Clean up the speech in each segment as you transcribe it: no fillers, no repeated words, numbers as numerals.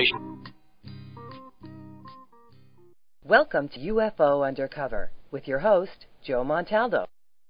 station. Welcome to UFO Undercover with your host, Joe Montaldo.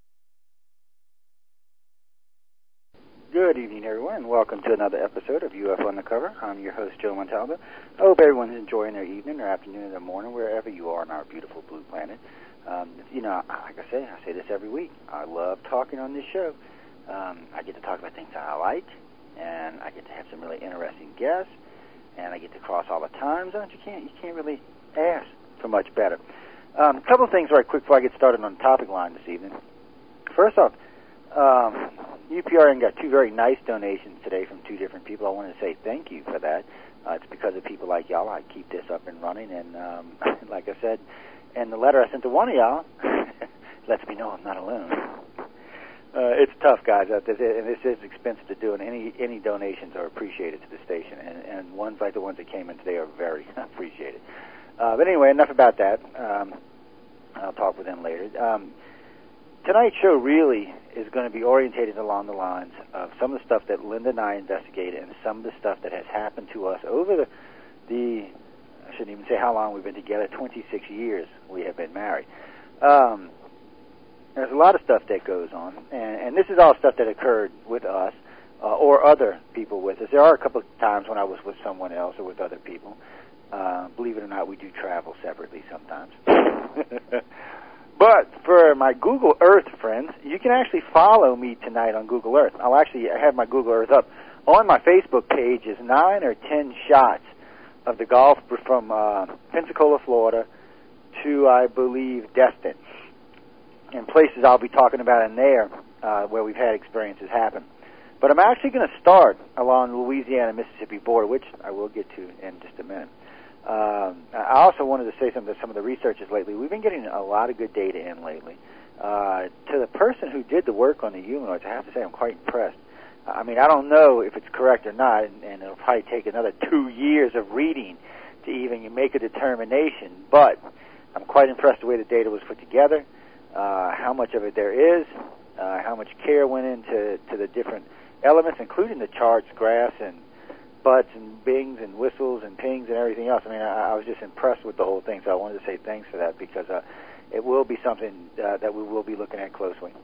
Good evening, everyone, and welcome to another episode of UFO Undercover. I'm your host, Joe Montaldo. I hope everyone's enjoying their evening, their afternoon, or their morning, wherever you are on our beautiful blue planet. Like I say this every week. I love talking on this show. I get to talk about things I like, and I get to have some really interesting guests, and I get to cross all the time zones. You can't really ask for much better. A couple of things right quick before I get started on the topic line this evening. First off, UPRN got two very nice donations today from two different people. I wanted to say thank you for that. It's because of people like y'all I keep this up and running, and like I said, and the letter I sent to one of y'all lets me know I'm not alone. It's tough, guys, out there, and this is expensive to do, and any donations are appreciated to the station, and ones like the ones that came in today are very appreciated. But anyway, enough about that. I'll talk with them later. Tonight's show really is going to be orientated along the lines of some of the stuff that Linda and I investigated and some of the stuff that has happened to us over the I shouldn't even say how long we've been together, 26 years we have been married. There's a lot of stuff that goes on, and this is all stuff that occurred with us or other people with us. There are a couple of times when I was with someone else or with other people. Believe it or not, we do travel separately sometimes. But for my Google Earth friends, you can actually follow me tonight on Google Earth. I have my Google Earth up. On my Facebook page is 9 or 10 shots of the Gulf from Pensacola, Florida, to, I believe, Destin, and places I'll be talking about in there where we've had experiences happen. But I'm actually going to start along the Louisiana-Mississippi border, which I will get to in just a minute. I also wanted to say something to some of the researchers lately. We've been getting a lot of good data in lately. To the person who did the work on the humanoids, I have to say I'm quite impressed. I mean, I don't know if it's correct or not, and it'll probably take another 2 years of reading to even make a determination, but I'm quite impressed the way the data was put together, how much of it there is, how much care went into the different elements, including the charts, graphs, and butts and bings and whistles and pings and everything else. I mean, I was just impressed with the whole thing, so I wanted to say thanks for that because it will be something that we will be looking at closely.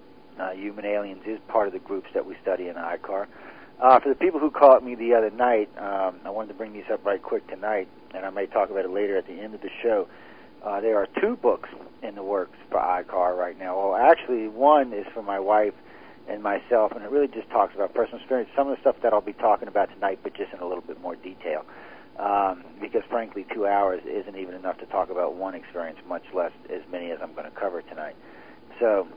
Human aliens is part of the groups that we study in ICAR. For the people who caught me the other night, I wanted to bring these up right quick tonight, and I may talk about it later at the end of the show. There are 2 books in the works for ICAR right now. Well, actually, one is for my wife and myself, and it really just talks about personal experience, some of the stuff that I'll be talking about tonight, but just in a little bit more detail. Because, frankly, 2 hours isn't even enough to talk about one experience, much less as many as I'm going to cover tonight. So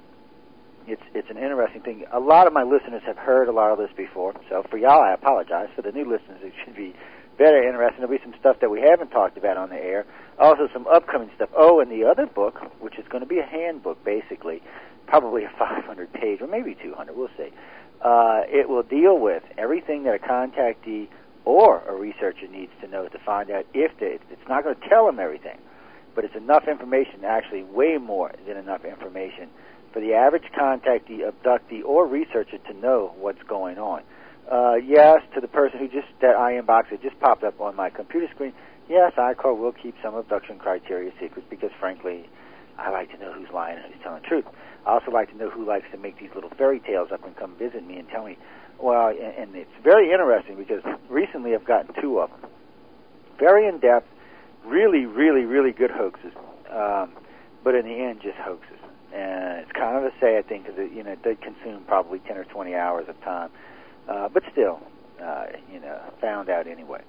it's an interesting thing. A lot of my listeners have heard a lot of this before, so for y'all, I apologize. For the new listeners, it should be very interesting. There'll be some stuff that we haven't talked about on the air, also some upcoming stuff. Oh, and the other book, which is going to be a handbook, basically, probably a 500-page, or maybe 200, we'll see. It will deal with everything that a contactee or a researcher needs to know to find out if it's not going to tell them everything, but it's enough information, actually way more than enough information, for the average contactee, abductee, or researcher to know what's going on. Yes, to the person that I inbox that just popped up on my computer screen, yes, ICAR will keep some abduction criteria secret because, frankly, I like to know who's lying and who's telling the truth. I also like to know who likes to make these little fairy tales up and come visit me and tell me, well, and it's very interesting because recently I've gotten 2 of them. Very in-depth, really, really, really good hoaxes, but in the end, just hoaxes. And it's kind of a sad thing because it did consume probably 10 or 20 hours of time. But still, found out anyway.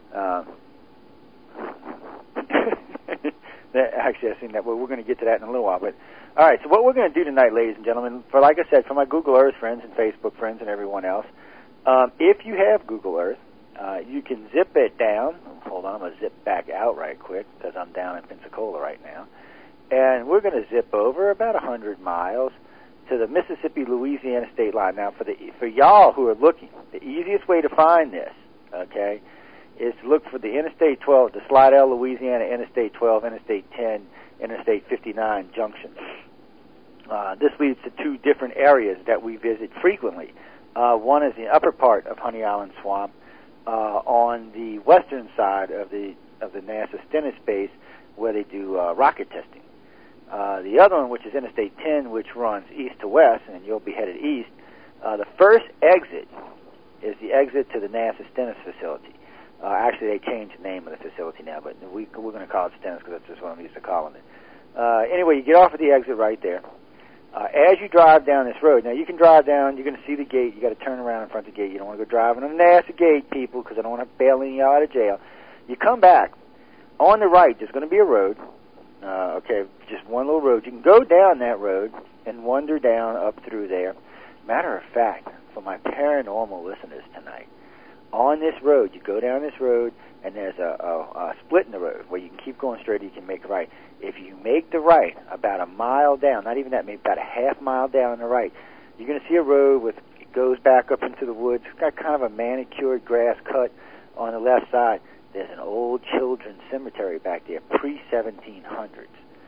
Actually, I've seen that. Well, we're going to get to that in a little while. But all right, so what we're going to do tonight, ladies and gentlemen, like I said, for my Google Earth friends and Facebook friends and everyone else, if you have Google Earth, you can zip it down. Hold on, I'm going to zip back out right quick because I'm down in Pensacola right now. And we're going to zip over about 100 miles to the Mississippi-Louisiana state line. Now, for y'all who are looking, the easiest way to find this, okay, is to look for the Interstate 12, the Slidell, Louisiana, Interstate 12, Interstate 10, Interstate 59 junction. This leads to 2 different areas that we visit frequently. One is the upper part of Honey Island Swamp, on the western side of the NASA Stennis base, where they do rocket testing. The other one, which is Interstate 10, which runs east to west, and you'll be headed east. The first exit is the exit to the NASA Stennis facility. Actually, they changed the name of the facility now, but we're going to call it Stennis because that's just what I'm used to calling it. Anyway, you get off at the exit right there. As you drive down this road, now you can drive down, you're going to see the gate, you got to turn around in front of the gate. You don't want to go driving on the NASA gate, people, because I don't want to bail any of you out of jail. You come back. On the right, there's going to be a road. Okay, just one little road. You can go down that road and wander down up through there. Matter of fact, for my paranormal listeners tonight, on this road, you go down this road, and there's a split in the road where you can keep going straight or you can make a right. If you make the right about a mile down, not even that, maybe about a half mile down on the right, you're going to see a road with it goes back up into the woods. It's got kind of a manicured grass cut on the left side. There's an old children's cemetery back there, pre-1700s.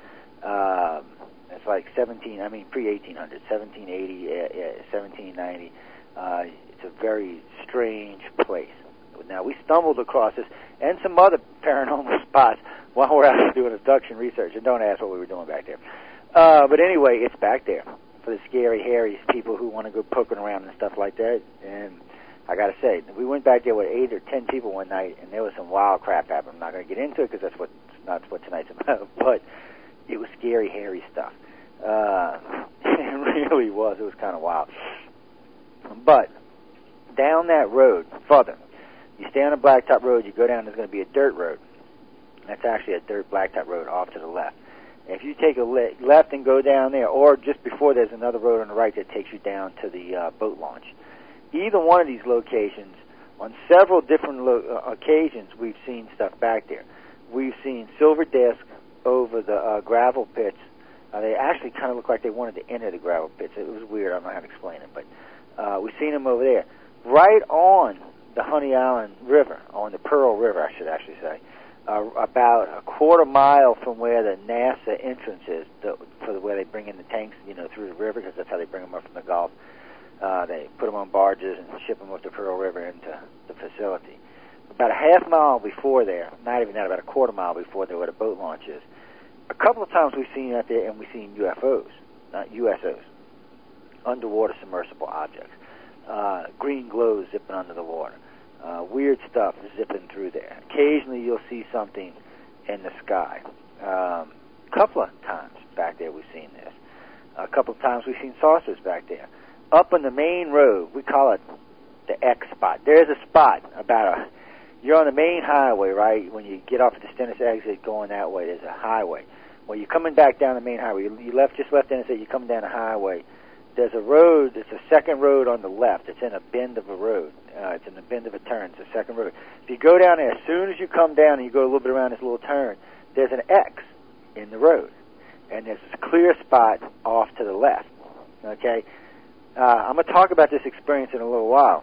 It's like pre-1800s, 1780, 1790. It's a very strange place. Now, we stumbled across this and some other paranormal spots while we're out doing abduction research, and don't ask what we were doing back there. But anyway, it's back there for the scary, hairy people who want to go poking around and stuff like that. And I got to say, we went back there with 8 or 10 people one night, and there was some wild crap happening. I'm not going to get into it because that's not what tonight's about, but it was scary, hairy stuff. It really was. It was kind of wild. But down that road, further, you stay on a blacktop road, you go down, there's going to be a dirt road. That's actually a dirt blacktop road off to the left. If you take a left and go down there, or just before, there's another road on the right that takes you down to the boat launch. Either one of these locations, on several different occasions, we've seen stuff back there. We've seen silver discs over the gravel pits. They actually kind of look like they wanted to enter the gravel pits. It was weird. I don't know how to explain it, but we've seen them over there. Right on the Honey Island River, on the Pearl River, I should actually say, about a quarter mile from where the NASA entrance is, for where they bring in the tanks, through the river, because that's how they bring them up from the Gulf. They put them on barges and ship them up the Pearl River into the facility. About a half mile before there, not even that, about a quarter mile before there, where the boat launch is, a couple of times we've seen out there, and we've seen UFOs, not USOs, underwater submersible objects. Green glows zipping under the water. Weird stuff zipping through there. Occasionally you'll see something in the sky. A couple of times back there we've seen this. A couple of times we've seen saucers back there. Up on the main road, we call it the X spot. There's a spot you're on the main highway, right? When you get off at the Stennis exit going that way, there's a highway. Well, you're coming back down the main highway. You just left Interstate, you're coming down the highway. There's a road, it's a second road on the left. It's in a bend of a road. It's in the bend of a turn. It's a second road. If you go down there, as soon as you come down and you go a little bit around this little turn, there's an X in the road. And there's a clear spot off to the left. Okay? I'm going to talk about this experience in a little while.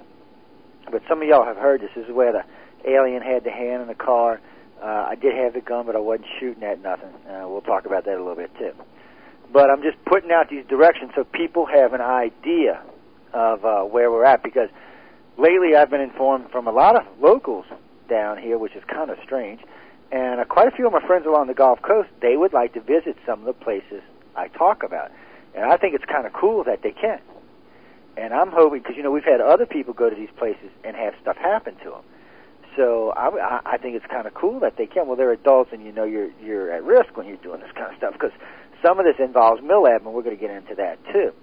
But some of y'all have heard this. This is where the alien had the hand in the car. I did have the gun, but I wasn't shooting at nothing. We'll talk about that a little bit, too. But I'm just putting out these directions so people have an idea of where we're at, because lately I've been informed from a lot of locals down here, which is kind of strange, and quite a few of my friends along the Gulf Coast, they would like to visit some of the places I talk about. And I think it's kind of cool that they can. And I'm hoping, because, we've had other people go to these places and have stuff happen to them. So I think it's kind of cool that they can. Well, they're adults, and you're at risk when you're doing this kind of stuff, because some of this involves MILAB, and we're going to get into that too.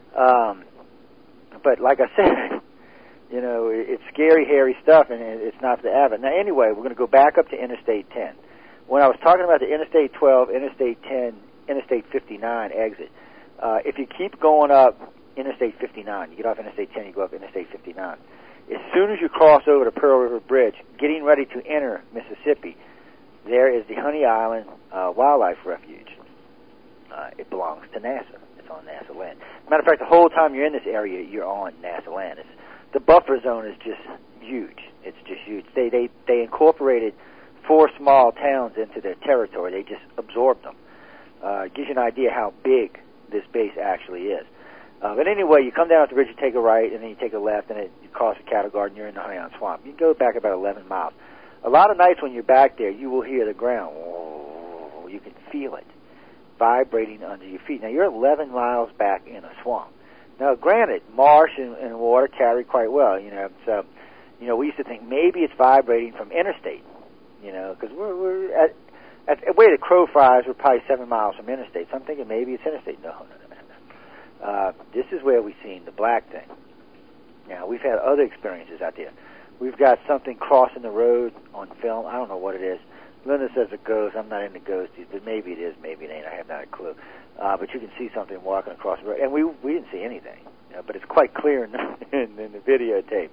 But like I said, it's scary, hairy stuff, and it's not for the avid. Now, anyway, we're going to go back up to Interstate 10. When I was talking about the Interstate 12, Interstate 10, Interstate 59 exit, if you keep going up Interstate 59, you get off Interstate 10, you go up Interstate 59. As soon as you cross over the Pearl River Bridge, getting ready to enter Mississippi, there is the Honey Island Wildlife Refuge. It belongs to NASA. It's on NASA land. Matter of fact, the whole time you're in this area, you're on NASA land. The buffer zone is just huge. It's just huge. They incorporated 4 small towns into their territory. They just absorbed them. Gives you an idea how big this base actually is. But anyway, you come down off the bridge, you take a right, and then you take a left, and you cross the cattle guard, and you're in the Honey Island Swamp. You go back about 11 miles. A lot of nights when you're back there, you will hear the ground. Oh, you can feel it vibrating under your feet. Now, you're 11 miles back in a swamp. Now, granted, marsh and water carry quite well, So, we used to think maybe it's vibrating from interstate, because we're at where the crow flies, we're probably 7 miles from interstate. So I'm thinking maybe it's interstate. No. This is where we've seen the black thing. Now, we've had other experiences out there. We've got something crossing the road on film. I don't know what it is. Linda says a ghost. I'm not into ghosties, but maybe it is, maybe it ain't. I have not a clue. But you can see something walking across the road. And we didn't see anything, but it's quite clear in the videotape.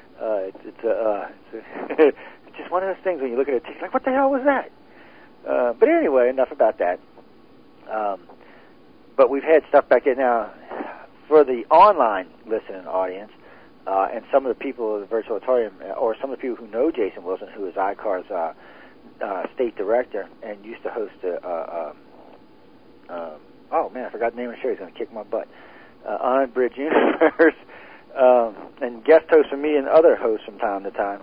It's just one of those things when you look at it, it's like, what the hell was that? But anyway, enough about that. But we've had stuff back there. Now, for the online listening audience, and some of the people of the virtual auditorium, or some of the people who know Jason Wilson, who is ICAR's state director and used to host oh man, I forgot the name of the show. He's going to kick my butt. On Bridge Universe, and guest host for me and other hosts from time to time.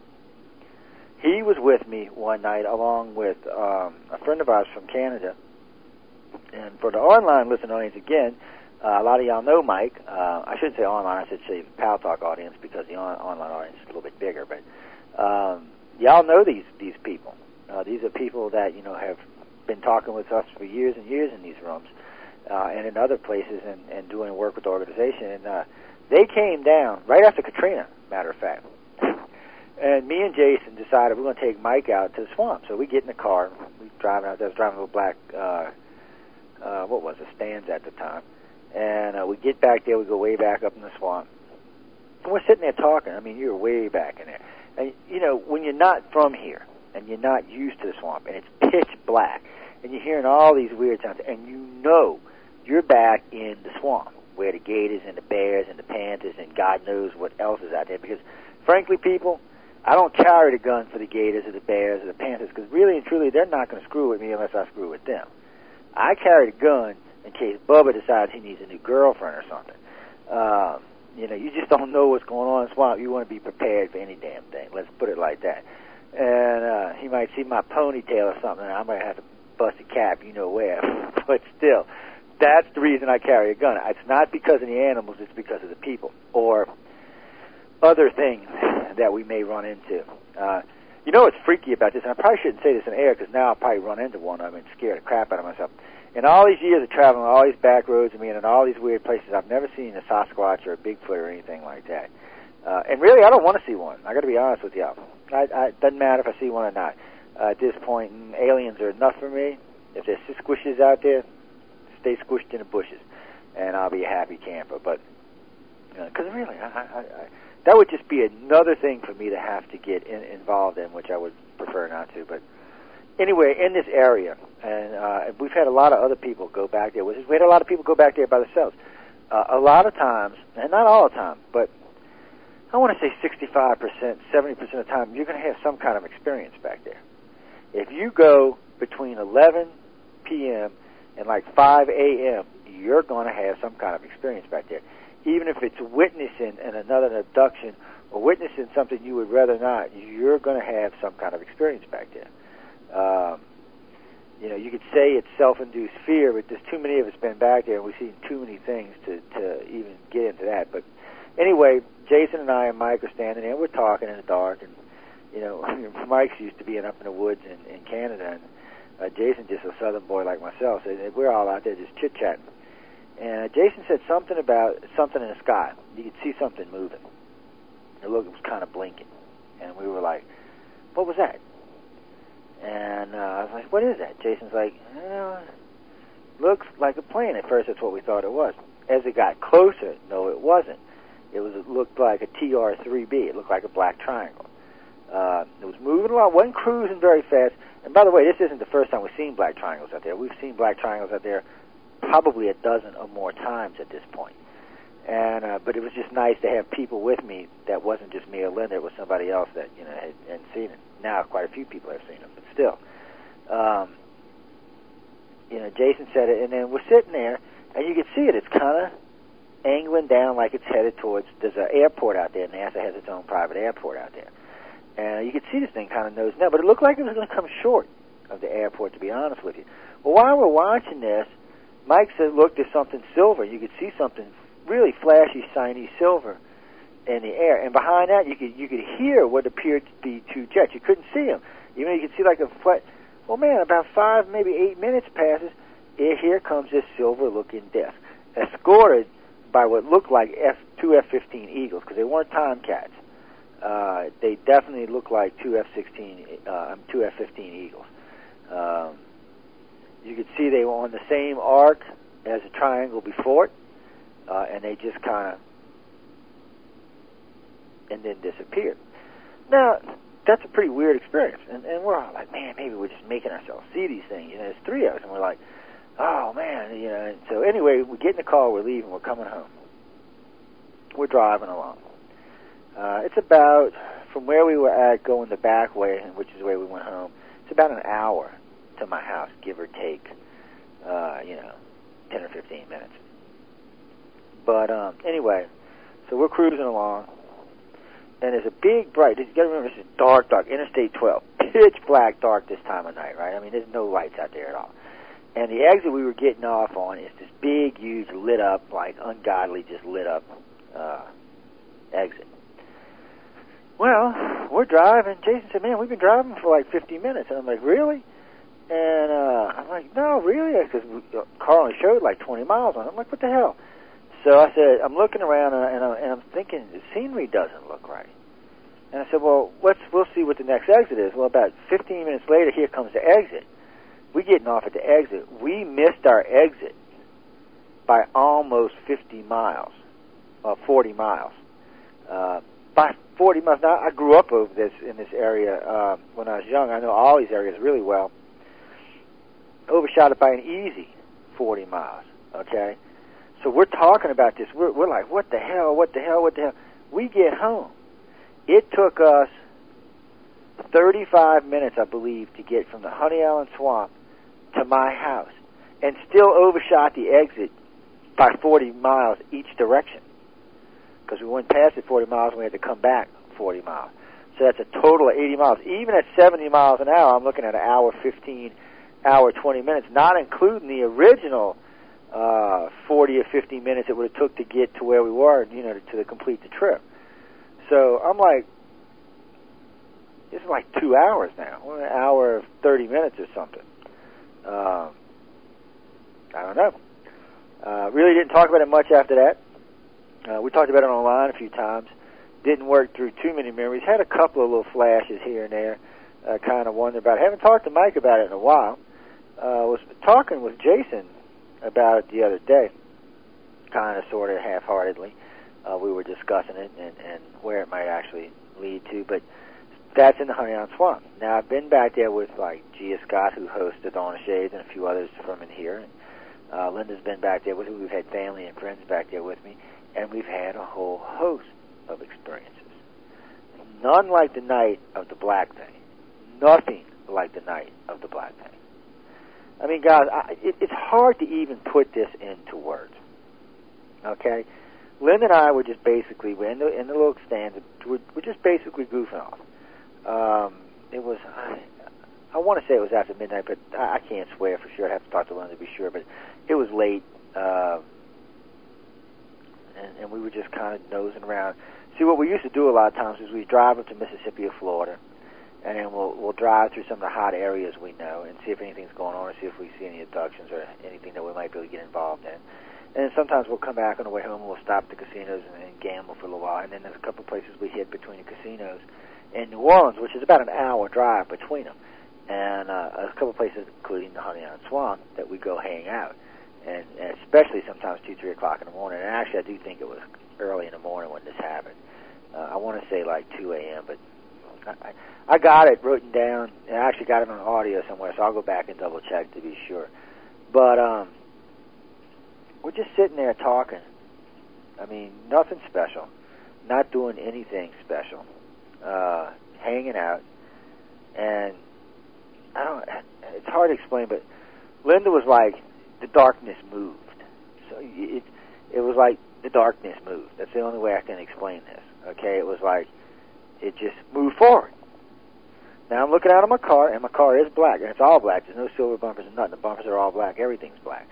He was with me one night along with a friend of ours from Canada. And for the online listening audience, again, a lot of y'all know Mike. I shouldn't say online, I should say Pal Talk audience, because the online audience is a little bit bigger. But y'all know these people. These are people that, have been talking with us for years and years in these rooms and in other places and doing work with the organization. And they came down right after Katrina, matter of fact. And me and Jason decided we're going to take Mike out to the swamp. So we get in the car. We driving out there. I was driving a little black, what was it, Stans at the time. And we get back there. We go way back up in the swamp. And we're sitting there talking. I mean, you're way back in there. And, when you're not from here and you're not used to the swamp and it's pitch black and you're hearing all these weird sounds and you're back in the swamp where the gators and the bears and the panthers and God knows what else is out there. Because, frankly, people, I don't carry the gun for the gators or the bears or the panthers because really and truly they're not going to screw with me unless I screw with them. I carry the gun in case Bubba decides he needs a new girlfriend or something. You just don't know what's going on in the swamp. You want to be prepared for any damn thing. Let's put it like that. And he might see my ponytail or something, and I might have to bust a cap, where. But still, that's the reason I carry a gun. It's not because of the animals. It's because of the people or other things that we may run into. What's freaky about this, and I probably shouldn't say this in air because now I'll probably run into one of them and scare the crap out of myself. In all these years of traveling, all these back roads and being in all these weird places, I've never seen a Sasquatch or a Bigfoot or anything like that. And really, I don't want to see one. I got to be honest with y'all. It doesn't matter if I see one or not. At this point, aliens are enough for me. If there's squishes out there, stay squished in the bushes, and I'll be a happy camper. But because really, that would just be another thing for me to have to get involved in, which I would prefer not to. But anyway, in this area, and we've had a lot of other people go back there. We had a lot of people go back there by themselves. A lot of times, and not all the time, but I want to say 65%, 70% of the time, you're going to have some kind of experience back there. If you go between 11 p.m. and like 5 a.m., you're going to have some kind of experience back there. Even if it's witnessing another abduction or witnessing something you would rather not, you're going to have some kind of experience back there. You could say it's self-induced fear, but there's too many of us been back there, and we've seen too many things to even get into that. But anyway, Jason and I and Mike are standing there, and we're talking in the dark, and Mike's used to being up in the woods in Canada, and Jason's just a southern boy like myself, so we're all out there just chit-chatting. And Jason said something about something in the sky. You could see something moving. It was kind of blinking, and we were like, what was that? And I was like, what is that? Jason's like, looks like a plane. At first, that's what we thought it was. As it got closer, no, it wasn't. It looked like a TR-3B. It looked like a black triangle. It was moving along, wasn't cruising very fast. And by the way, this isn't the first time we've seen black triangles out there. We've seen black triangles out there probably a dozen or more times at this point. And but it was just nice to have people with me that wasn't just me or Linda. It was somebody else that hadn't seen it. Now quite a few people have seen it, but still, Jason said it, and then we're sitting there, and you can see it. It's kind of angling down like it's headed towards, there's an airport out there. NASA has its own private airport out there. And you could see this thing kind of nosing down, but it looked like it was going to come short of the airport, to be honest with you. Well, while we're watching this, Mike said, look, there's something silver. You could see something really flashy, shiny silver in the air. And behind that, you could hear what appeared to be two jets. You couldn't see them. You could see like a flat. Well, man, about 5, maybe 8 minutes passes. Here comes this silver-looking disc, escorted by what looked like two F-15 Eagles, because they weren't Tomcats. They definitely looked like two F-15 Eagles. You could see they were on the same arc as a triangle before it, and they just kind of, and then disappeared. Now, that's a pretty weird experience, and we're all like, man, maybe we're just making ourselves see these things. There's 3 of us, and we're like, oh, man, And so anyway, we get in the car, we're leaving, we're coming home. We're driving along. It's about, from where we were at going the back way, which is the way we went home, it's about an hour to my house, give or take, 10 or 15 minutes. But anyway, so we're cruising along, and there's a big bright, you got to remember, this is dark, Interstate 12, pitch black dark this time of night, right? I mean, there's no lights out there at all. And the exit we were getting off on is this big, huge, lit up, like ungodly, just lit up exit. Well, we're driving. Jason said, man, we've been driving for like 50 minutes. And I'm like, really? And I'm like, no, really? Because the car only showed like 20 miles on it. I'm like, what the hell? So I said, I'm looking around, and I'm thinking, the scenery doesn't look right. And I said, well, we'll see what the next exit is. Well, about 15 minutes later, here comes the exit. We're getting off at the exit. We missed our exit by almost 50 miles, 40 miles. By 40 miles. Now, I grew up in this area when I was young. I know all these areas really well. Overshot it by an easy 40 miles, okay? So we're talking about this. We're like, what the hell? We get home. It took us 35 minutes, I believe, to get from the Honey Island Swamp to my house, and still overshot the exit by 40 miles each direction, because we went past it 40 miles and we had to come back 40 miles. So that's a total of 80 miles. Even at 70 miles an hour, I'm looking at an hour 15, hour 20 minutes, not including the original 40 or 50 minutes it would have took to get to where we were, to complete the trip. So I'm like, this is like 2 hours now, an hour 30 minutes or something. I don't know. Really didn't talk about it much after that. We talked about it online a few times. Didn't work through too many memories. Had a couple of little flashes here and there. Kind of wondered about it. Haven't talked to Mike about it in a while. Was talking with Jason about it the other day, kind of, sort of, half-heartedly. We were discussing it and where it might actually lead to, but that's in the Honey Island Swamp. Now, I've been back there with, like, Gia Scott, who hosted Dawn of Shades, and a few others from in here, and Linda's been back there with me. We've had family and friends back there with me, and we've had a whole host of experiences. None like the night of the Black Thing. Nothing like the night of the Black Thing. I mean, guys, it's hard to even put this into words. Okay? Linda and I were just basically, we're in the little stand, we're just basically goofing off. It was, I want to say it was after midnight, but I can't swear for sure. I'd have to talk to Linda to be sure, but it was late, and we were just kind of nosing around. See, what we used to do a lot of times is we'd drive up to Mississippi or Florida, and then we'll drive through some of the hot areas we know and see if anything's going on, or see if we see any abductions or anything that we might be able to get involved in. And then sometimes we'll come back on the way home and we'll stop at the casinos and gamble for a little while. And then there's a couple of places we hit between the casinos and New Orleans, which is about an hour drive between them. And a couple of places, including the Honey Island Swamp, that we go hang out. And especially sometimes 2, 3 o'clock in the morning. And actually, I do think it was early in the morning when this happened. I want to say like 2 a.m., but I got it written down, and I actually got it on audio somewhere, so I'll go back and double check to be sure. But we're just sitting there talking. I mean, nothing special, not doing anything special, hanging out, and it's hard to explain, but Linda was like, the darkness moved. So it was like the darkness moved. That's the only way I can explain this. Okay, it was like it just moved forward. Now I'm looking out of my car, and my car is black, and it's all black. There's no silver bumpers and nothing. The bumpers are all black. Everything's black.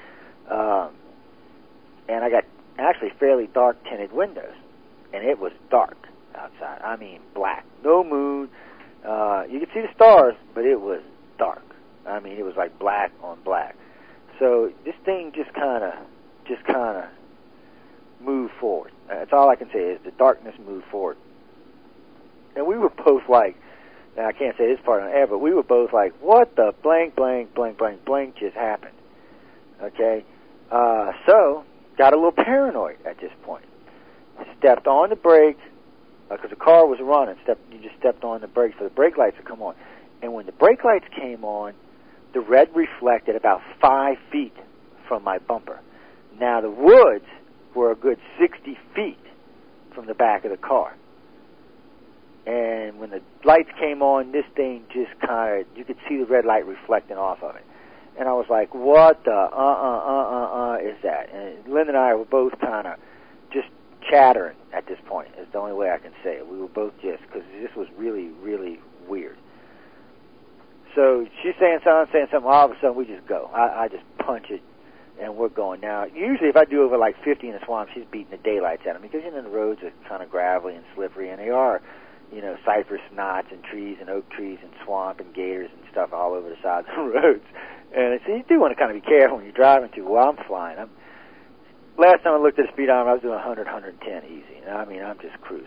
And I got actually fairly dark tinted windows, and it was dark outside. I mean, black. No moon. You could see the stars, but it was dark. I mean, it was like black on black. So this thing just kind of moved forward. That's all I can say is the darkness moved forward. And we were both like, now I can't say this part on air, but we were both like, what the blank, blank, blank, blank, blank just happened? Okay? So, got a little paranoid at this point. Stepped on the brake, because the car was running. You just stepped on the brakes for the brake lights to come on. And when the brake lights came on, the red reflected about 5 feet from my bumper. Now, the woods were a good 60 feet from the back of the car. And when the lights came on, this thing just kind of, you could see the red light reflecting off of it. And I was like, what the is that? And Lynn and I were both kind of just chattering at this point, is the only way I can say it. We were both just, because this was really, really weird. So she's saying something, all of a sudden we just go. I just punch it, and we're going. Now, usually if I do over like 50 in a swamp, she's beating the daylights at him, because, you know, the roads are kind of gravelly and slippery, and they are, you know, cypress knots and trees and oak trees and swamp and gators and stuff all over the sides of the roads. And so you do want to kind of be careful when you're driving too. Well, I'm flying. Last time I looked at the speedometer, I was doing 100, 110 easy. And I mean, I'm just cruising.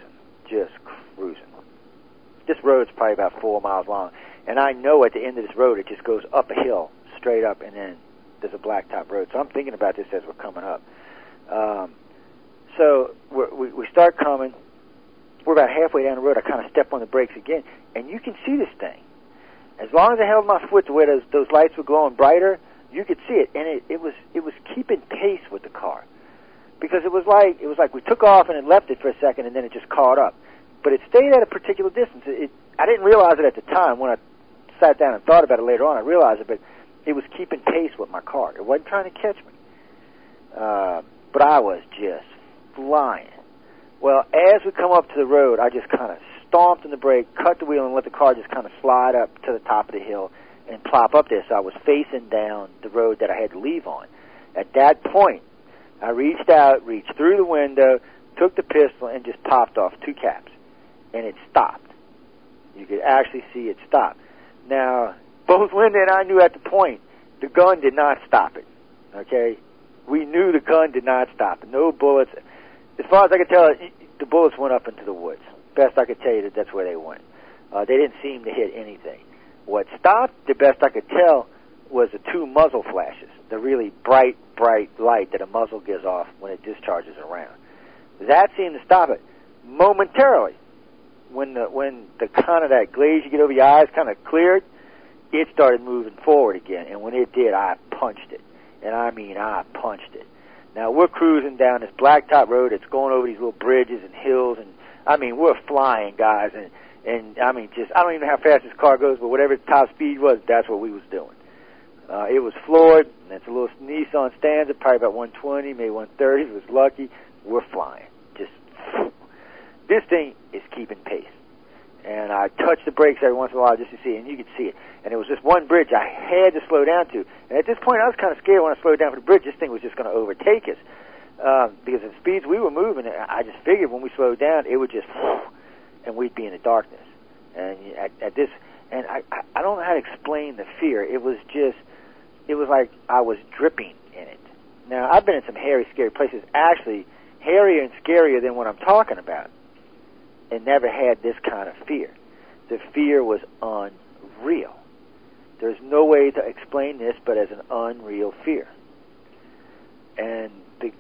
This road's probably about 4 miles long. And I know at the end of this road, it just goes up a hill, straight up, and then there's a blacktop road. So I'm thinking about this as we're coming up. So we start coming. We're about halfway down the road. I kind of step on the brakes again, and you can see this thing. As long as I held my foot to where those lights were glowing brighter, you could see it, and it was keeping pace with the car, because it was like we took off and it left it for a second, and then it just caught up, but it stayed at a particular distance. I didn't realize it at the time. When I sat down and thought about it later on, I realized it, but it was keeping pace with my car. It wasn't trying to catch me, but I was just flying. Well, as we come up to the road, I just kind of stomped on the brake, cut the wheel, and let the car just kind of slide up to the top of the hill and plop up there. So I was facing down the road that I had to leave on. At that point, I reached out, reached through the window, took the pistol, and just popped off 2 caps. And it stopped. You could actually see it stop. Now, both Linda and I knew at the point the gun did not stop it. Okay? We knew the gun did not stop it. No bullets. As far as I could tell, the bullets went up into the woods. Best I could tell you that's where they went. They didn't seem to hit anything. What stopped, the best I could tell, was the 2 muzzle flashes, the really bright light that a muzzle gives off when it discharges around. That seemed to stop it momentarily. When the kind of that glaze you get over your eyes kind of cleared, it started moving forward again. And when it did, I punched it. And I mean, I punched it. Now, we're cruising down this blacktop road. It's going over these little bridges and hills, and I mean, we're flying, guys, and I mean, I don't even know how fast this car goes, but whatever its top speed was, that's what we was doing. It was floored, and it's a little Nissan Stanza, probably about 120, maybe 130. If it was lucky, we're flying. This thing is keeping pace. And I touch the brakes every once in a while just to see it, and you could see it. And it was just one bridge I had to slow down to. And at this point, I was kind of scared when I slowed down for the bridge. This thing was just going to overtake us. Because at the speeds we were moving, I just figured when we slowed down, it would just, and we'd be in the darkness. And at this, and I don't know how to explain the fear. It was like I was dripping in it. Now, I've been in some hairy, scary places, actually hairier and scarier than what I'm talking about, and never had this kind of fear. The fear was unreal. There's no way to explain this but as an unreal fear. And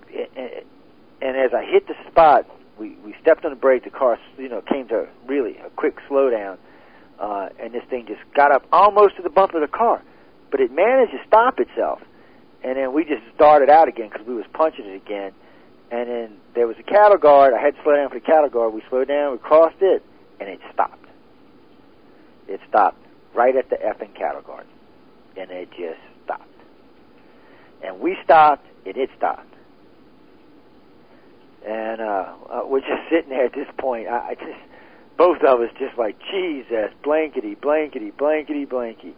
as I hit the spot, we stepped on the brake. The car, came to really a quick slowdown, and this thing just got up almost to the bumper of the car, but it managed to stop itself. And then we just started out again because we was punching it again. And then there was a cattle guard. I had to slow down for the cattle guard. We slowed down. We crossed it, and it stopped. It stopped right at the effing cattle guard, and it just stopped. And we stopped, and it stopped. And we're just sitting there at this point. Both of us just like, Jesus, blankety, blankety, blankety, blanky.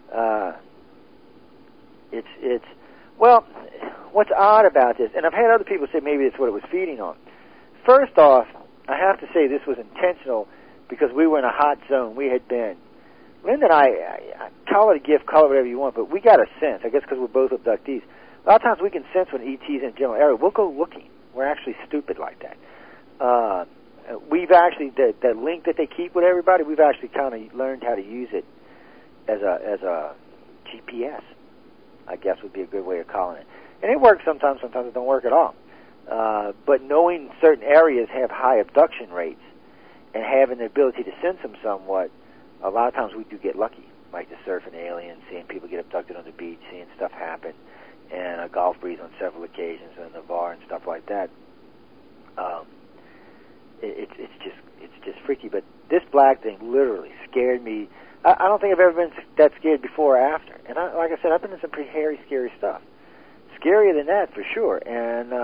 Well, what's odd about this, and I've had other people say maybe it's what it was feeding on. First off, I have to say this was intentional because we were in a hot zone. We had been. Linda and I call it a gift, call it whatever you want, but we got a sense, I guess because we're both abductees. A lot of times we can sense when ET's in a general area. We'll go looking. We're actually stupid like that. We've actually, the link that they keep with everybody, we've actually kind of learned how to use it as a GPS, I guess would be a good way of calling it. And it works sometimes it don't work at all. But knowing certain areas have high abduction rates and having the ability to sense them somewhat, a lot of times we do get lucky, like the surfing aliens, seeing people get abducted on the beach, seeing stuff happen, and a Gulf breeze on several occasions, and the bar and stuff like that. It's just freaky. But this black thing literally scared me. I don't think I've ever been that scared before or after. And like I said, I've been in some pretty hairy, scary stuff. Scarier than that for sure. And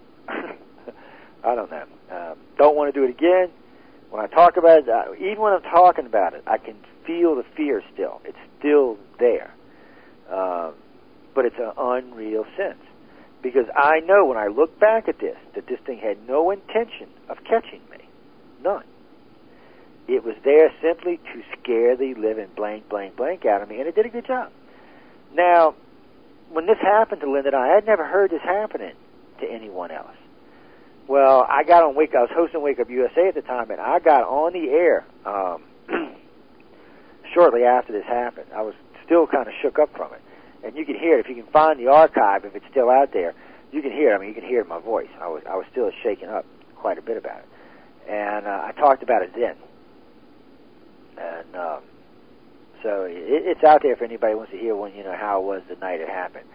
I don't know. Don't want to do it again. When I talk about it, even when I'm talking about it, I can feel the fear still. It's still there. But it's an unreal sense. Because I know when I look back at this, that this thing had no intention of catching me. None. It was there simply to scare the living blank, blank, blank out of me, and it did a good job. Now, when this happened to Linda and I had never heard this happening to anyone else. Well, I got on I was hosting Wake Up USA at the time, and I got on the air shortly after this happened. I was still kind of shook up from it. And you can hear it. If you can find the archive, if it's still out there, you can hear it. I mean, you can hear it in my voice. I was still shaken up quite a bit about it. And I talked about it then. And so it's out there if anybody wants to hear how it was the night it happened.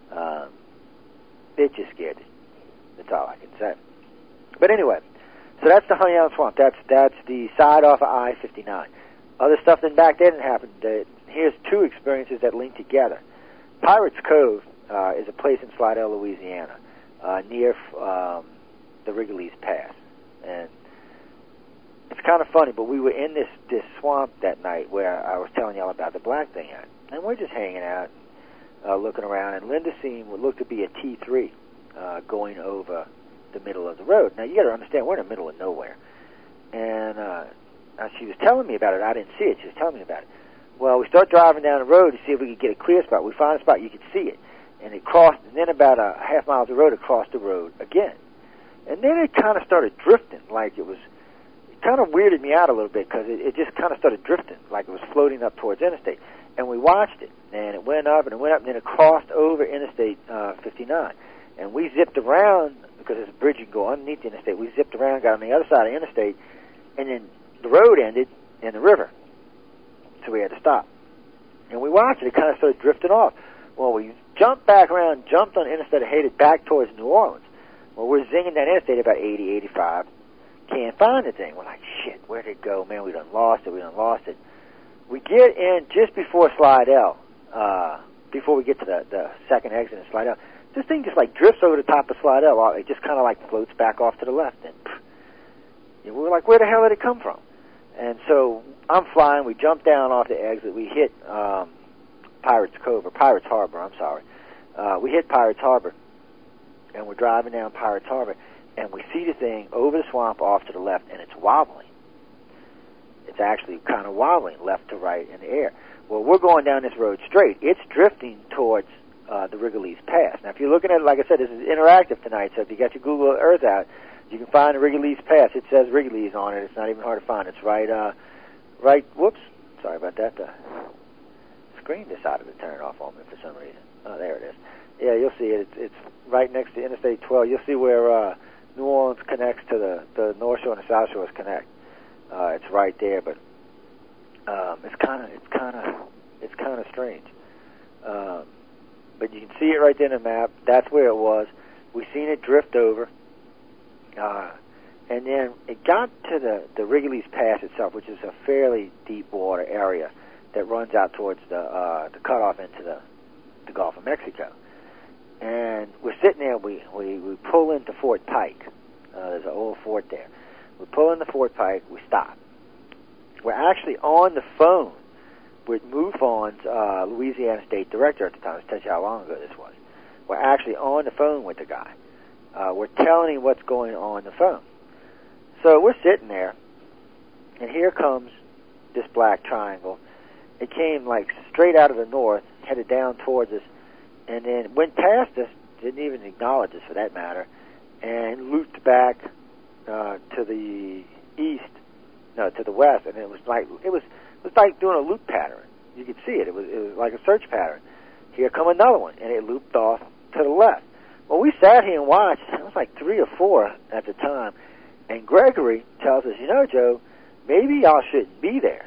It just scared me. That's all I can say. But anyway, so that's the Honey Island Swamp. That's the side off of I-59. Other stuff than back then happened. Here's two experiences that link together. Pirates Cove is a place in Slidell, Louisiana, near the Wrigley's Pass. And it's kind of funny, but we were in this swamp that night where I was telling y'all about the black thing at. And we're just hanging out, looking around, and Linda seen what looked to be a T3 going over the middle of the road. Now, you got to understand, we're in the middle of nowhere. And she was telling me about it. I didn't see it. She was telling me about it. Well, we start driving down the road to see if we could get a clear spot. We find a spot, you could see it. And it crossed, and then about a half mile of the road, it crossed the road again. And then it kind of started drifting, like it kind of weirded me out a little bit because it just kind of started drifting, like it was floating up towards interstate. And we watched it, and it went up, and it went up, and then it crossed over Interstate 59. And we zipped around, because there's a bridge you can go underneath the interstate. We zipped around, got on the other side of the interstate, and then the road ended in the river. So we had to stop. And we watched it. It kind of started drifting off. Well, we jumped back around, jumped on the interstate, and headed back towards New Orleans. Well, we're zinging that interstate about 80, 85. Can't find the thing. We're like, shit, where'd it go? Man, we done lost it. We get in just before Slidell, before we get to the second exit in Slidell. This thing just like drifts over the top of Slidell. It just kind of like floats back off to the left. And we were like, where the hell did it come from? And so I'm flying. We jump down off the exit. We hit Pirates Harbor. I'm sorry. We hit Pirates Harbor, and we're driving down Pirates Harbor, and we see the thing over the swamp off to the left, and it's wobbling. It's actually kind of wobbling left to right in the air. Well, we're going down this road straight. It's drifting towards the Wrigley's Pass. Now, if you're looking at it, like I said, this is interactive tonight, so if you got your Google Earth out, you can find the Wrigley's Pass. It says Wrigley's on it. It's not even hard to find. It's right, whoops, sorry about that. The screen decided to turn off on me for some reason. Oh, there it is. Yeah, you'll see it. It's right next to Interstate 12. You'll see where New Orleans connects to the North Shore and the South Shores connect. It's right there, but it's kind of strange. But you can see it right there in the map. That's where it was. We seen it drift over. And then it got to the Wrigley's Pass itself, which is a fairly deep water area that runs out towards the cutoff into the Gulf of Mexico. And we're sitting there. We pull into Fort Pike, There's an old fort there. We pull in the Fort Pike. We stop. We're actually on the phone with MUFON's Louisiana State Director at the time. Let's tell you how long ago this was. We're actually on the phone with the guy. We're telling him what's going on the phone. So we're sitting there, and here comes this black triangle. It came like straight out of the north, headed down towards us, and then went past us, didn't even acknowledge us for that matter, and looped back to the east, no, to the west, and it was like doing a loop pattern. You could see it. It was like a search pattern. Here come another one, and it looped off to the left. Well, we sat here and watched. It was like 3 or 4 at the time, and Gregory tells us, Joe, maybe y'all shouldn't be there.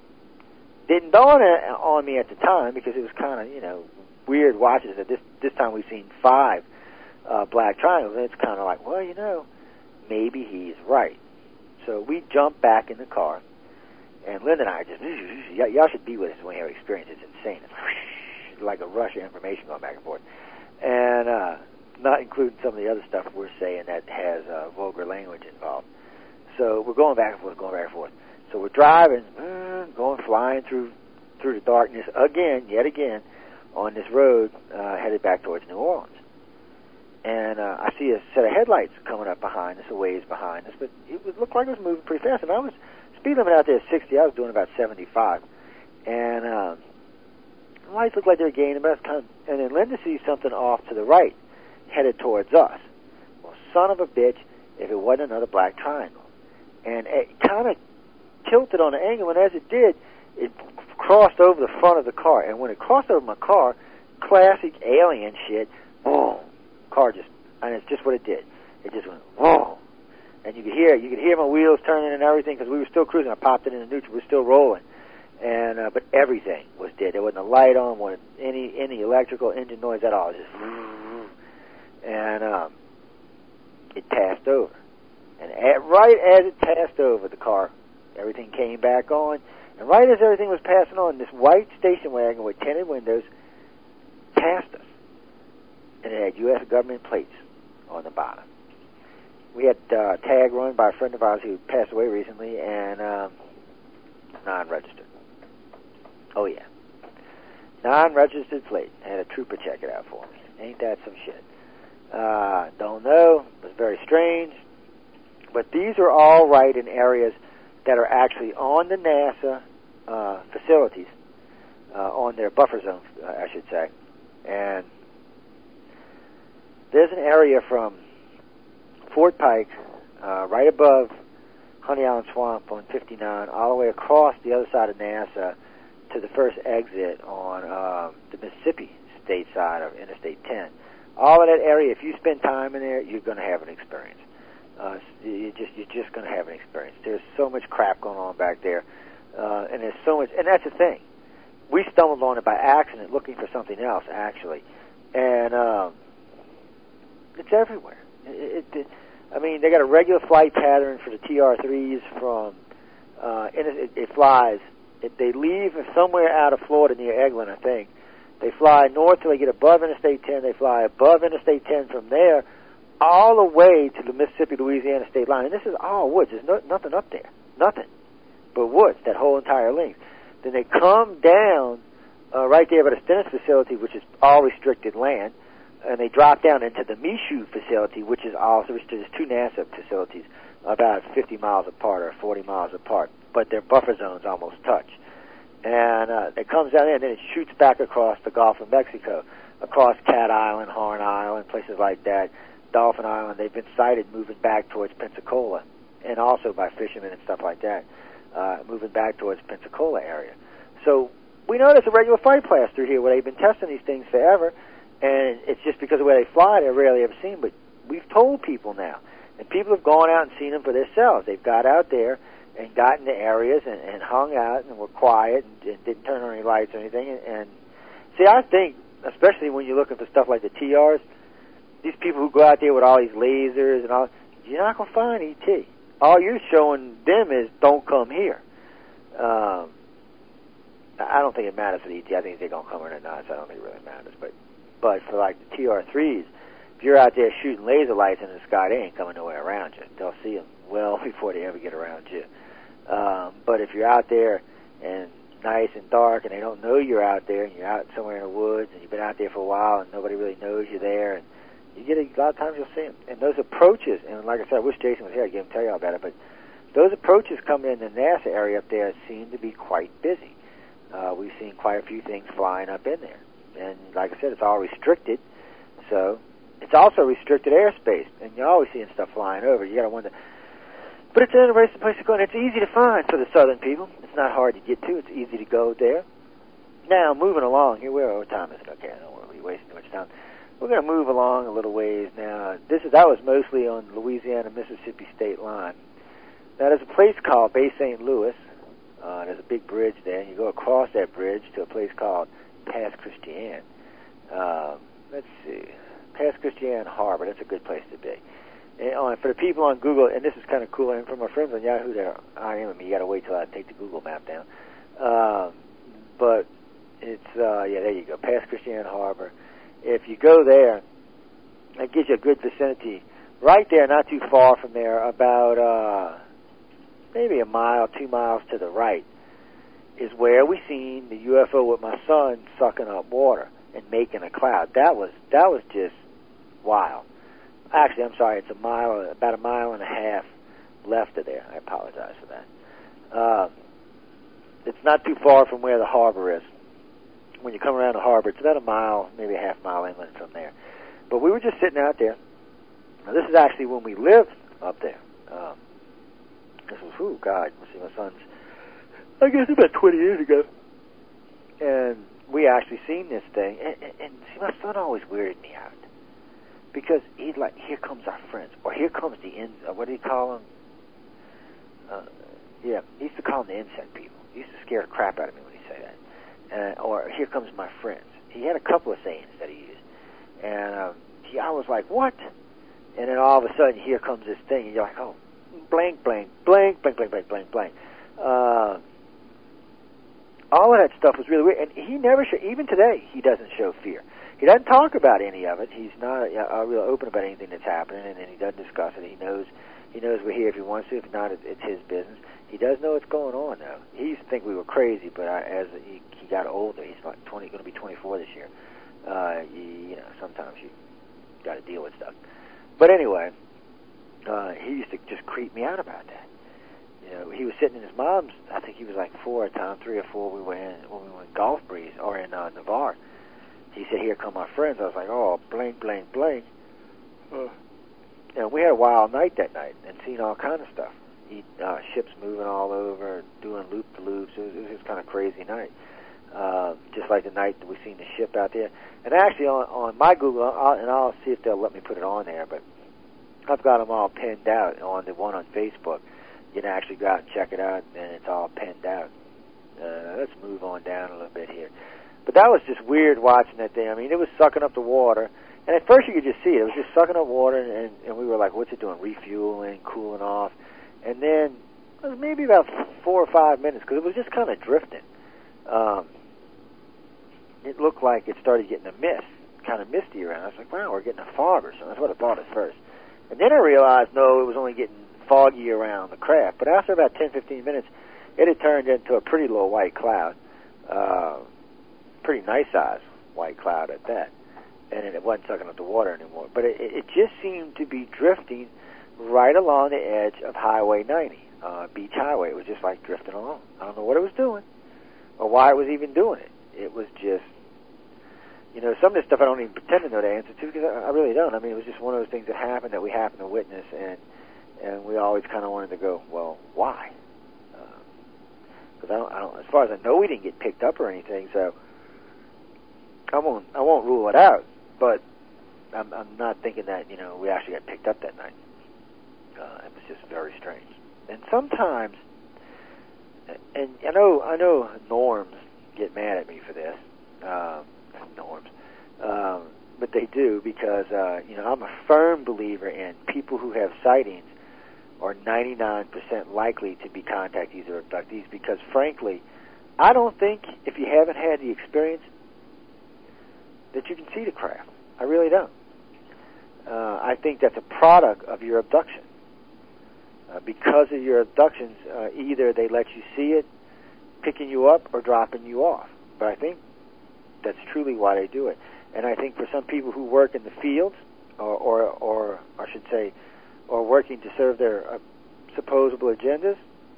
Didn't dawn on me at the time because it was kind of, weird watching it. This time we've seen 5 black triangles, and it's kind of like, well, maybe he's right. So we jump back in the car, and Linda and I just, y'all should be with us when you have experience. It's insane. It's like a rush of information going back and forth. And not including some of the other stuff we're saying that has vulgar language involved. So we're going back and forth. So we're driving, flying through the darkness yet again, on this road headed back towards New Orleans. And I see a set of headlights coming up behind us, a ways behind us, but it looked like it was moving pretty fast. And I was speed limit out there at 60. I was doing about 75. And the lights looked like they were gaining, but and then Linda sees something off to the right, headed towards us. Well, son of a bitch, if it wasn't another black triangle. And it kind of tilted on the angle, and as it did, it crossed over the front of the car. And when it crossed over my car, classic alien shit, boom, and it's just what it did. It just went, whoa. And you could hear my wheels turning and everything, because we were still cruising. I popped it in the neutral, we were still rolling. And but everything was dead. There wasn't a light on, wasn't any electrical engine noise at all. It just, and it passed over. And right as it passed over the car, everything came back on. And right as everything was passing on, this white station wagon with tinted windows passed us. And it had U.S. government plates on the bottom. We had a tag run by a friend of ours who passed away recently, and non-registered. Oh, yeah. Non-registered plate. I had a trooper check it out for me. Ain't that some shit? Don't know. It was very strange. But these are all right in areas that are actually on the NASA facilities, on their buffer zone, I should say. And there's an area from Fort Pike, right above Honey Island Swamp on 59, all the way across the other side of NASA to the first exit on the Mississippi state side of Interstate 10. All of that area, if you spend time in there, you're going to have an experience. You're just going to have an experience. There's so much crap going on back there, and there's so much. And that's the thing. We stumbled on it by accident, looking for something else, actually, and it's everywhere. I mean, they got a regular flight pattern for the TR-3s from. It flies. They leave somewhere out of Florida near Eglin, I think. They fly north till they get above Interstate 10. They fly above Interstate 10 from there, all the way to the Mississippi-Louisiana state line. And this is all woods. There's nothing up there. Nothing but woods, that whole entire length. Then they come down right there by the Stennis facility, which is all restricted land, and they drop down into the Michoud facility, which is also restricted. There's 2 NASA facilities about 50 miles apart or 40 miles apart, but their buffer zones almost touch. And it comes down there, and then it shoots back across the Gulf of Mexico, across Cat Island, Horn Island, places like that, Dolphin Island. They've been sighted moving back towards Pensacola, and also by fishermen and stuff like that, moving back towards Pensacola area. So we know there's a regular flight path through here where they've been testing these things forever, and it's just because of the way they fly, they're rarely ever seen. But we've told people now, and people have gone out and seen them for themselves. They've got out there and got into areas and hung out and were quiet and didn't turn on any lights or anything. And see, I think, especially when you're looking for stuff like the TRs, these people who go out there with all these lasers and all, you're not going to find ET. All you're showing them is don't come here. I don't think it matters for the ET. I think they're going to come or not, so I don't think it really matters. But for like the TR-3s, if you're out there shooting laser lights in the sky, they ain't coming nowhere around you. They'll see them well before they ever get around you. But if you're out there and nice and dark and they don't know you're out there and you're out somewhere in the woods and you've been out there for a while and nobody really knows you're there, and you get a lot of times you'll see them. And those approaches, and like I said, I wish Jason was here, I'd get him to tell you all about it, but those approaches coming in the NASA area up there seem to be quite busy. We've seen quite a few things flying up in there. And like I said, it's all restricted, so it's also restricted airspace, and you're always seeing stuff flying over. You got to wonder. But it's an interesting place to go, and it's easy to find for the southern people. It's not hard to get to. It's easy to go there. Now, moving along, here we are. What time is it? Okay, I don't want to be wasting too much time. We're going to move along a little ways now. That was mostly on the Louisiana-Mississippi state line. Now, there's a place called Bay St. Louis. There's a big bridge there, and you go across that bridge to a place called Pass Christian. Let's see. Pass Christian Harbor. That's a good place to be. And for the people on Google, and this is kind of cool, and for my friends on Yahoo, they're IMing me. You got to wait till I take the Google map down. But it's there you go, Pass Christian Harbor. If you go there, it gives you a good vicinity. Right there, not too far from there, about maybe a mile, 2 miles to the right, is where we seen the UFO with my son sucking up water and making a cloud. That was just wild. Actually, I'm sorry, it's about a mile and a half left of there. I apologize for that. It's not too far from where the harbor is. When you come around the harbor, it's about a mile, maybe a half mile inland from there. But we were just sitting out there. Now, this is actually when we lived up there. This was, let's see, my son's, I guess about 20 years ago. And we actually seen this thing. And see, my son always weirded me out. Because he's like, here comes our friends. Or here comes what do you call them? He used to call them the insect people. He used to scare the crap out of me when he'd say that. Or here comes my friends. He had a couple of sayings that he used. And I was like, what? And then all of a sudden, here comes this thing. And you're like, oh, blank, blank, blank, blank, blank, blank, blank, blank. All of that stuff was really weird. And he never even today, he doesn't show fear. He doesn't talk about any of it. He's not real open about anything that's happening, and he doesn't discuss it. He knows we're here if he wants to. If not, it's his business. He does know what's going on, though. He used to think we were crazy, but as he got older, he's like going to be 24 this year. Sometimes you got to deal with stuff. But anyway, he used to just creep me out about that. He was sitting in his mom's. I think he was like 4 at a time, 3 or 4. When we were in Gulf Breeze or in Navarre. He said, here come my friends. I was like, oh, blank, blank, blank. And we had a wild night that night and seen all kind of stuff. Ships moving all over, doing loop-to-loops. It was just kind of crazy night. Just like the night that we seen the ship out there. And actually on my Google, I'll see if they'll let me put it on there, but I've got them all pinned out on the one on Facebook. You can actually go out and check it out, and it's all pinned out. Let's move on down a little bit here. But that was just weird watching that thing. I mean, it was sucking up the water. And at first you could just see it. It was just sucking up water, and we were like, what's it doing? Refueling, cooling off. And then it was maybe about 4 or 5 minutes, because it was just kind of drifting. It looked like it started getting a mist, kind of misty around. I was like, wow, we're getting a fog or something. That's what I thought at first. And then I realized, no, it was only getting foggy around the craft. But after about 10, 15 minutes, it had turned into a pretty little white cloud. Pretty nice size white cloud at that, and it wasn't sucking up the water anymore. But it just seemed to be drifting right along the edge of Highway 90, Beach Highway. It was just like drifting along. I don't know what it was doing or why it was even doing it. It was just, some of this stuff I don't even pretend to know the answer to, because I really don't. I mean, it was just one of those things that happened that we happened to witness, and we always kind of wanted to go, well, why? Because I don't. As far as I know, we didn't get picked up or anything, so I won't rule it out, but I'm not thinking that, we actually got picked up that night. It was just very strange. And sometimes, and I know norms get mad at me for this, norms, but they do, because, I'm a firm believer in people who have sightings are 99% likely to be contactees or abductees, because frankly, I don't think, if you haven't had the experience, that you can see the craft. I really don't. I think that's a product of your abduction. Because of your abductions, either they let you see it, picking you up, or dropping you off. But I think that's truly why they do it. And I think for some people who work in the fields, or I should say, or working to serve their supposable agendas,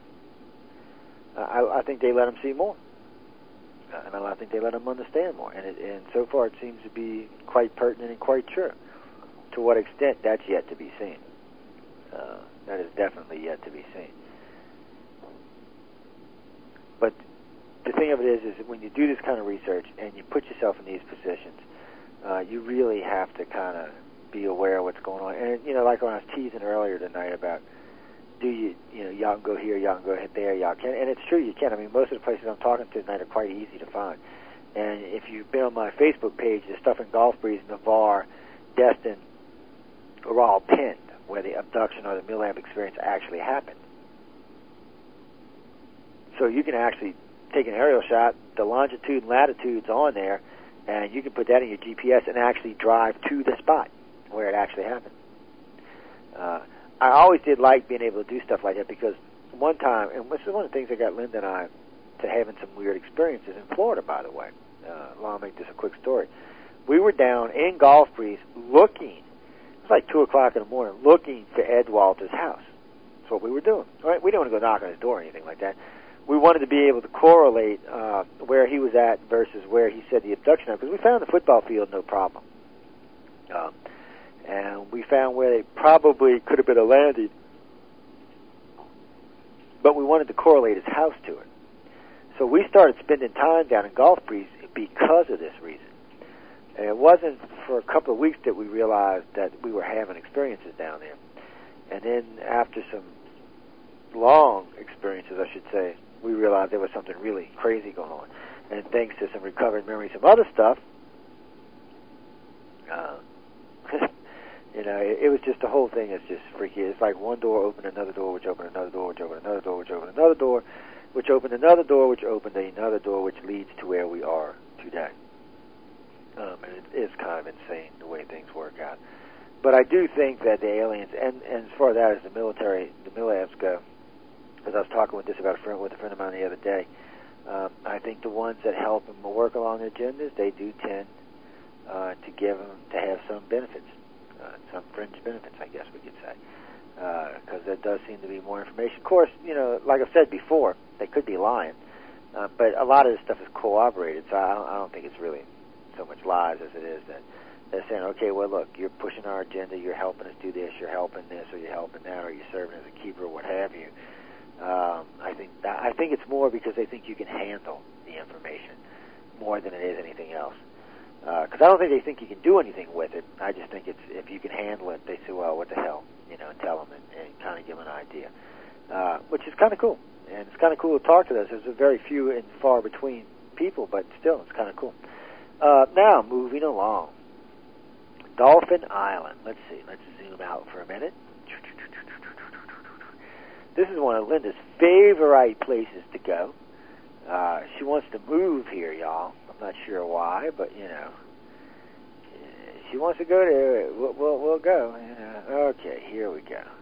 I think they let them see more. And I think they let them understand more. And so far it seems to be quite pertinent and quite true. To what extent, that's yet to be seen. That is definitely yet to be seen. But the thing of it is that when you do this kind of research and you put yourself in these positions, you really have to kind of be aware of what's going on. And, like when I was teasing earlier tonight about, y'all can go here, y'all can go there, y'all can. And it's true, you can. I mean, most of the places I'm talking to tonight are quite easy to find. And if you've been on my Facebook page, the stuff in Gulf Breeze, Navarre, Destin, are all pinned where the abduction or the MILAB experience actually happened. So you can actually take an aerial shot, the longitude and latitude's on there, and you can put that in your GPS and actually drive to the spot where it actually happened. I always did like being able to do stuff like that because one time, and this is one of the things that got Linda and I to having some weird experiences in Florida, by the way. I'll make this a quick story. We were down in Gulf Breeze looking, it was like 2 o'clock in the morning, looking for Ed Walter's house. That's what we were doing. Right? We didn't want to go knock on his door or anything like that. We wanted to be able to correlate where he was at versus where he said the abduction happened, because we found the football field no problem. And we found where they probably could have been a landing, but we wanted to correlate his house to it. So we started spending time down in Gulf Breeze because of this reason. And it wasn't for a couple of weeks that we realized that we were having experiences down there. And then after some long experiences, I should say, we realized there was something really crazy going on. And thanks to some recovered memories, some other stuff, it was just the whole thing is just freaky. It's like one door opened another door, which opened another door, which opened another door, which opened another door, which opened another door, which opened another door, which leads to where we are today. And it is kind of insane the way things work out. But I do think that the aliens, and as far as that as the military, the MILABs go, as I was talking with a friend of mine the other day, I think the ones that help them work along their agendas, they do tend to have some benefits. Some fringe benefits, I guess we could say, because there does seem to be more information. Of course, like I've said before, they could be lying, but a lot of this stuff is corroborated, so I don't think it's really so much lies as it is that they're saying, okay, well, look, you're pushing our agenda, you're helping us do this, you're helping this, or you're helping that, or you're serving as a keeper, or what have you. I think it's more because they think you can handle the information more than it is anything else. Because I don't think they think you can do anything with it. I just think it's if you can handle it, they say, well, what the hell, and tell them and kind of give them an idea, which is kind of cool. And it's kind of cool to talk to those. There's a very few and far between people, but still, it's kind of cool. Now, moving along. Dolphin Island. Let's see. Let's zoom out for a minute. This is one of Linda's favorite places to go. She wants to move here, y'all. I'm not sure why, but she wants to go there. We'll go. Okay, here we go.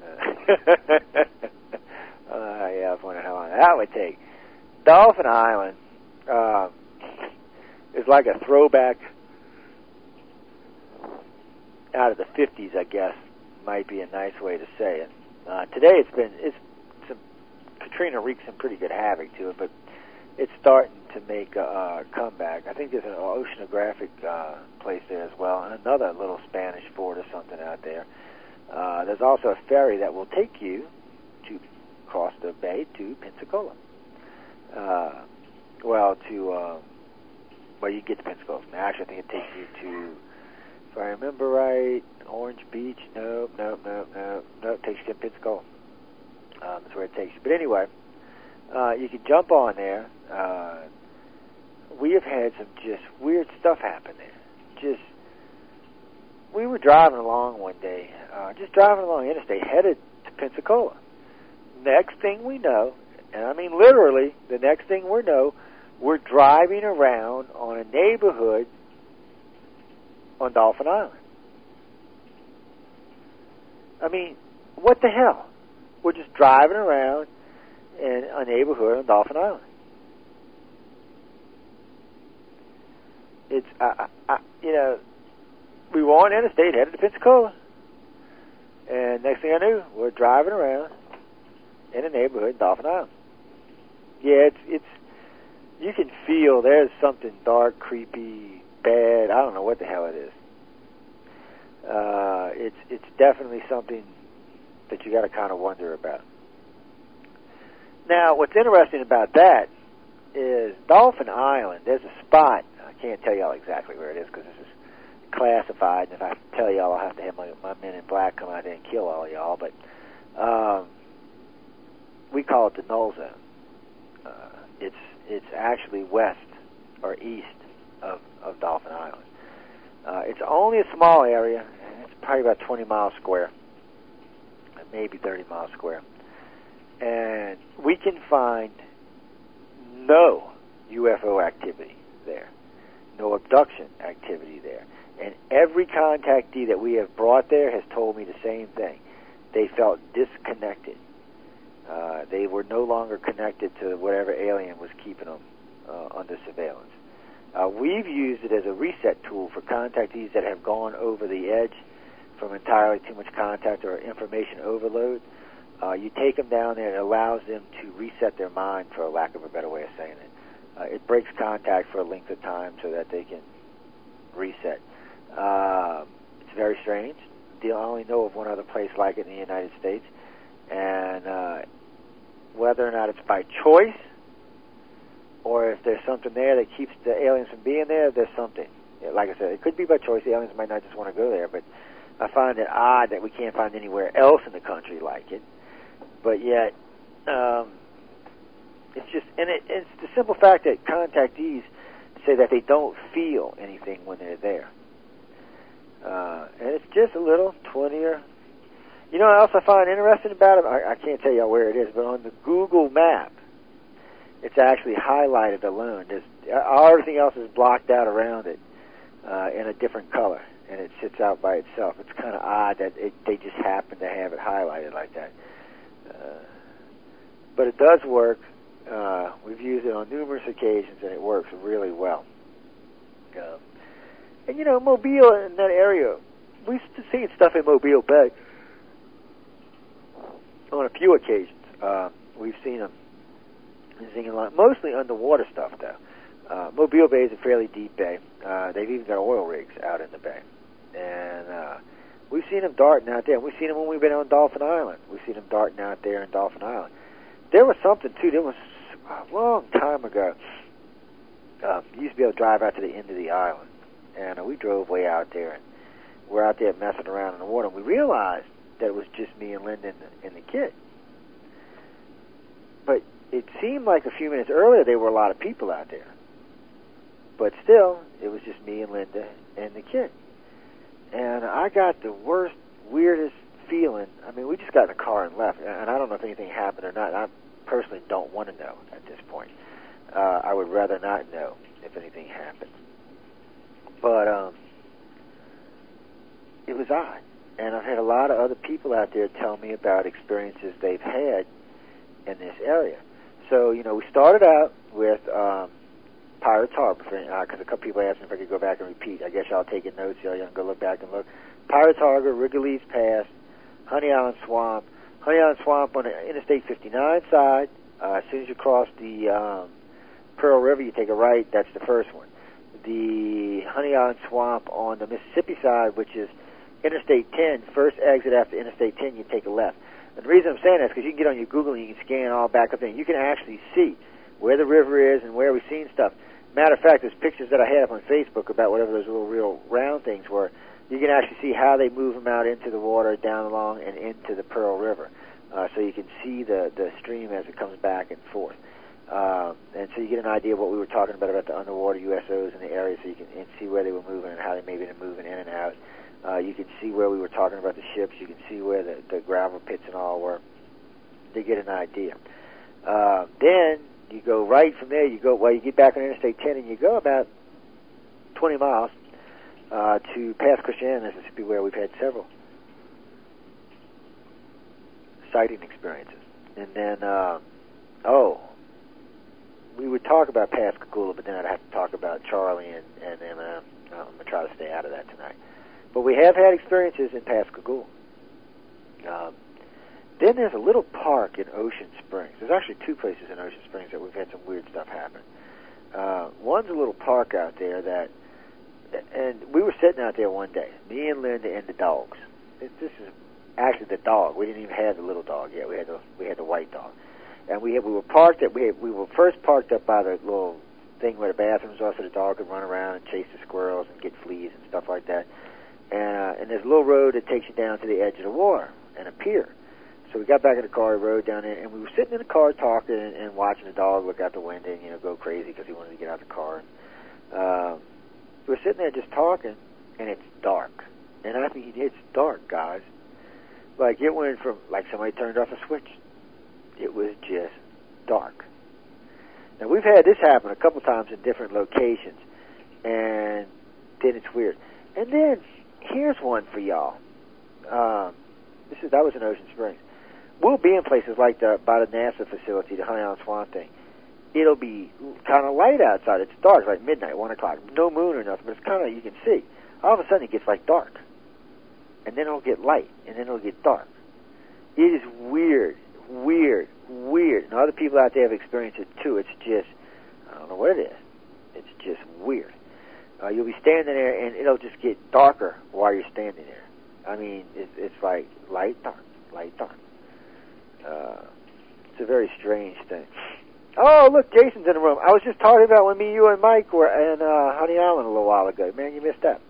Yeah, I was wondering how long that would take. Dolphin Island is like a throwback out of the 50s, I guess, might be a nice way to say it. Today Katrina wreaked some pretty good havoc to it, but it's starting to make a comeback. I think there's an oceanographic place there as well, and another little Spanish fort or something out there. There's also a ferry that will take you to cross the bay to Pensacola. You get to Pensacola. Actually, I think it takes you to, if I remember right, Orange Beach. Nope. It takes you to Pensacola. That's where it takes you. But anyway, you can jump on there. We have had some just weird stuff happen there. We were driving along one day, just driving along the interstate, headed to Pensacola. Next thing we know, and I mean literally, the next thing we know, we're driving around on a neighborhood on Dolphin Island. I mean, what the hell? We're just driving around in a neighborhood on Dolphin Island. It's, we were on interstate headed to Pensacola. And next thing I knew, we're driving around in a neighborhood in Dolphin Island. Yeah, it's you can feel there's something dark, creepy, bad. I don't know what the hell it is. It's definitely something that you got to kind of wonder about. Now, what's interesting about that is Dolphin Island. There's a spot. I can't tell y'all exactly where it is because this is classified, and if I tell y'all, I'll have to have my men in black come out there and kill all y'all. But we call it the Null Zone. It's actually west or east of Dolphin Island. It's only a small area. It's probably about 20 miles square, maybe 30 miles square. And we can find no UFO activity there, no abduction activity there. And every contactee that we have brought there has told me the same thing. They felt disconnected. They were no longer connected to whatever alien was keeping them under surveillance. We've used it as a reset tool for contactees that have gone over the edge from entirely too much contact or information overload. You take them down there, and it allows them to reset their mind, for lack of a better way of saying it. It breaks contact for a length of time so that they can reset. It's very strange. I only know of one other place like it in the United States. And whether or not it's by choice or if there's something there that keeps the aliens from being there, there's something. Like I said, it could be by choice. The aliens might not just want to go there, but I find it odd that we can't find anywhere else in the country like it. But yet, it's just, and it's the simple fact that contactees say that they don't feel anything when they're there. And it's just a little 20 or... You know what else I find interesting about it? I can't tell you where it is, but on the Google map, it's actually highlighted alone. Everything else is blocked out around it in a different color, and it sits out by itself. It's kind of odd that they just happen to have it highlighted like that. But it does work. We've used it on numerous occasions, and it works really well. And, Mobile in that area, we've seen stuff in Mobile Bay on a few occasions. We've seen them singing a lot, mostly underwater stuff, though. Mobile Bay is a fairly deep bay. They've even got oil rigs out in the bay. And we've seen them darting out there. And we've seen them when we've been on Dolphin Island. We've seen them darting out there in Dolphin Island. There was something, too. There was a long time ago. You used to be able to drive out to the end of the island. And we drove way out there. And we're out there messing around in the water. And we realized that it was just me and Linda and the kid. But it seemed like a few minutes earlier there were a lot of people out there. But still, it was just me and Linda and the kid. And I got the worst, weirdest feeling. I mean, we just got in the car and left. And I don't know if anything happened or not. I personally don't want to know at this point. I would rather not know if anything happened. But it was odd. And I've had a lot of other people out there tell me about experiences they've had in this area. So, we started out with Pirates Harbor, because a couple people asked me if I could go back and repeat. I guess y'all taking notes, y'all can go look back and look. Pirates Harbor, Wrigley's Pass, Honey Island Swamp. Honey Island Swamp on the Interstate 59 side. As soon as you cross the Pearl River, you take a right. That's the first one. The Honey Island Swamp on the Mississippi side, which is Interstate 10, first exit after Interstate 10, you take a left. And the reason I'm saying that is because you can get on your Google and you can scan all back up there, and you can actually see where the river is and where we've seen stuff. Matter of fact, there's pictures that I have on Facebook about whatever those little real round things were. You can actually see how they move them out into the water, down along, and into the Pearl River. So you can see the stream as it comes back and forth. And so you get an idea of what we were talking about the underwater USOs in the area, so you can see where they were moving and how they may be moving in and out. You can see where we were talking about the ships. You can see where the gravel pits and all were. They get an idea. Then you go right from there. You get back on Interstate 10, and you go about 20 miles to past Christiana, Mississippi, where we've had several exciting experiences. And then, we would talk about Pascagoula, but then I'd have to talk about Charlie and Eminem. I'm going to try to stay out of that tonight. But we have had experiences in Pascagoula. Then there's a little park in Ocean Springs. There's actually two places in Ocean Springs that we've had some weird stuff happen. One's a little park out there and we were sitting out there one day, me and Linda and the dogs. This is actually the dog. We didn't even have the little dog yet. We had the white dog, and we were parked at we were first parked up by the little thing where the bathrooms are, so the dog could run around and chase the squirrels and get fleas and stuff like that. And there's a little road that takes you down to the edge of the water and a pier. So we got back in the car, rode down there, and we were sitting in the car talking and watching the dog look out the window and go crazy because he wanted to get out of the car. We were sitting there just talking, and it's dark. And I mean, it's dark, guys. Like, it went from, like somebody turned off a switch. It was just dark. Now, we've had this happen a couple times in different locations, and then it's weird. And then, here's one for y'all. That was in Ocean Springs. We'll be in places like by the NASA facility, the Honey Island Swamp thing. It'll be kind of light outside. It's dark, like midnight, 1 o'clock. No moon or nothing, but it's kind of, you can see. All of a sudden, it gets like dark. And then it'll get light, and then it'll get dark. It is weird. And other people out there have experienced it too. It's just, I don't know what it is. It's just weird. You'll be standing there, and it'll just get darker while you're standing there. I mean, it's like light, dark. It's a very strange thing. Oh, look, Jason's in the room. I was just talking about when me, you, and Mike were in Honey Island a little while ago. Man, you missed that.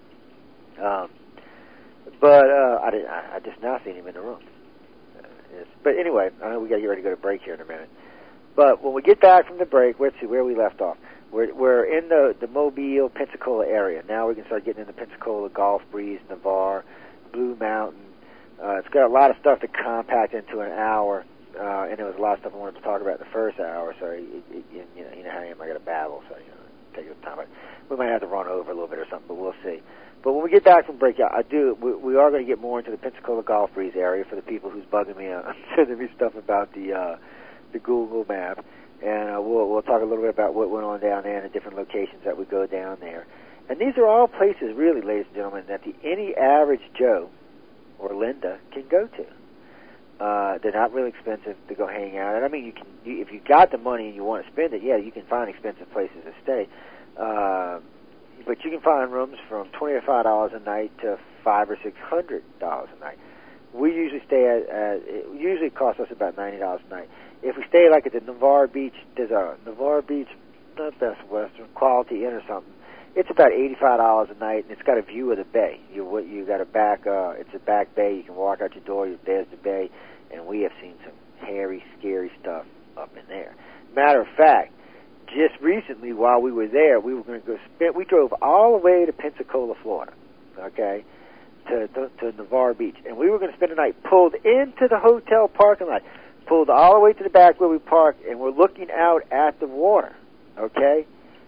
But I just now seen him in the room. But anyway, I know we got to get ready to go to break here in a minute. But when we get back from the break, let's see where we left off. We're in the Mobile, Pensacola area. Now we can start getting into Pensacola, Gulf Breeze, Navarre, Blue Mountain. It's got a lot of stuff to compact into an hour, and there was a lot of stuff I wanted to talk about in the first hour. So you know how I am. I got to babble, so take your time. We might have to run over a little bit or something, but we'll see. But when we get back from break, we are going to get more into the Pensacola Gulf Breeze area for the people who's bugging me on sending me stuff about the Google map, and we'll talk a little bit about what went on down there and the different locations that we go down there. And these are all places, really, ladies and gentlemen, that any average Joe or Linda can go to. They're not really expensive to go hang out. And I mean, if you got the money and you want to spend it, yeah, you can find expensive places to stay. But you can find rooms from $25 a night to $500 or $600 a night. We usually stay it usually costs us about $90 a night. If we stay like at the Navarre Beach, there's a Navarre Beach, not Best Western, Quality Inn or something. It's about $85 a night, and it's got a view of the bay. You got a back, it's a back bay. You can walk out your door. There's the bay, and we have seen some hairy, scary stuff up in there. Matter of fact, just recently while we were there, we were going to go we drove all the way to Pensacola, Florida, okay, to Navarre Beach, and we were going to spend the night pulled into the hotel parking lot, pulled all the way to the back where we parked, and we're looking out at the water, okay.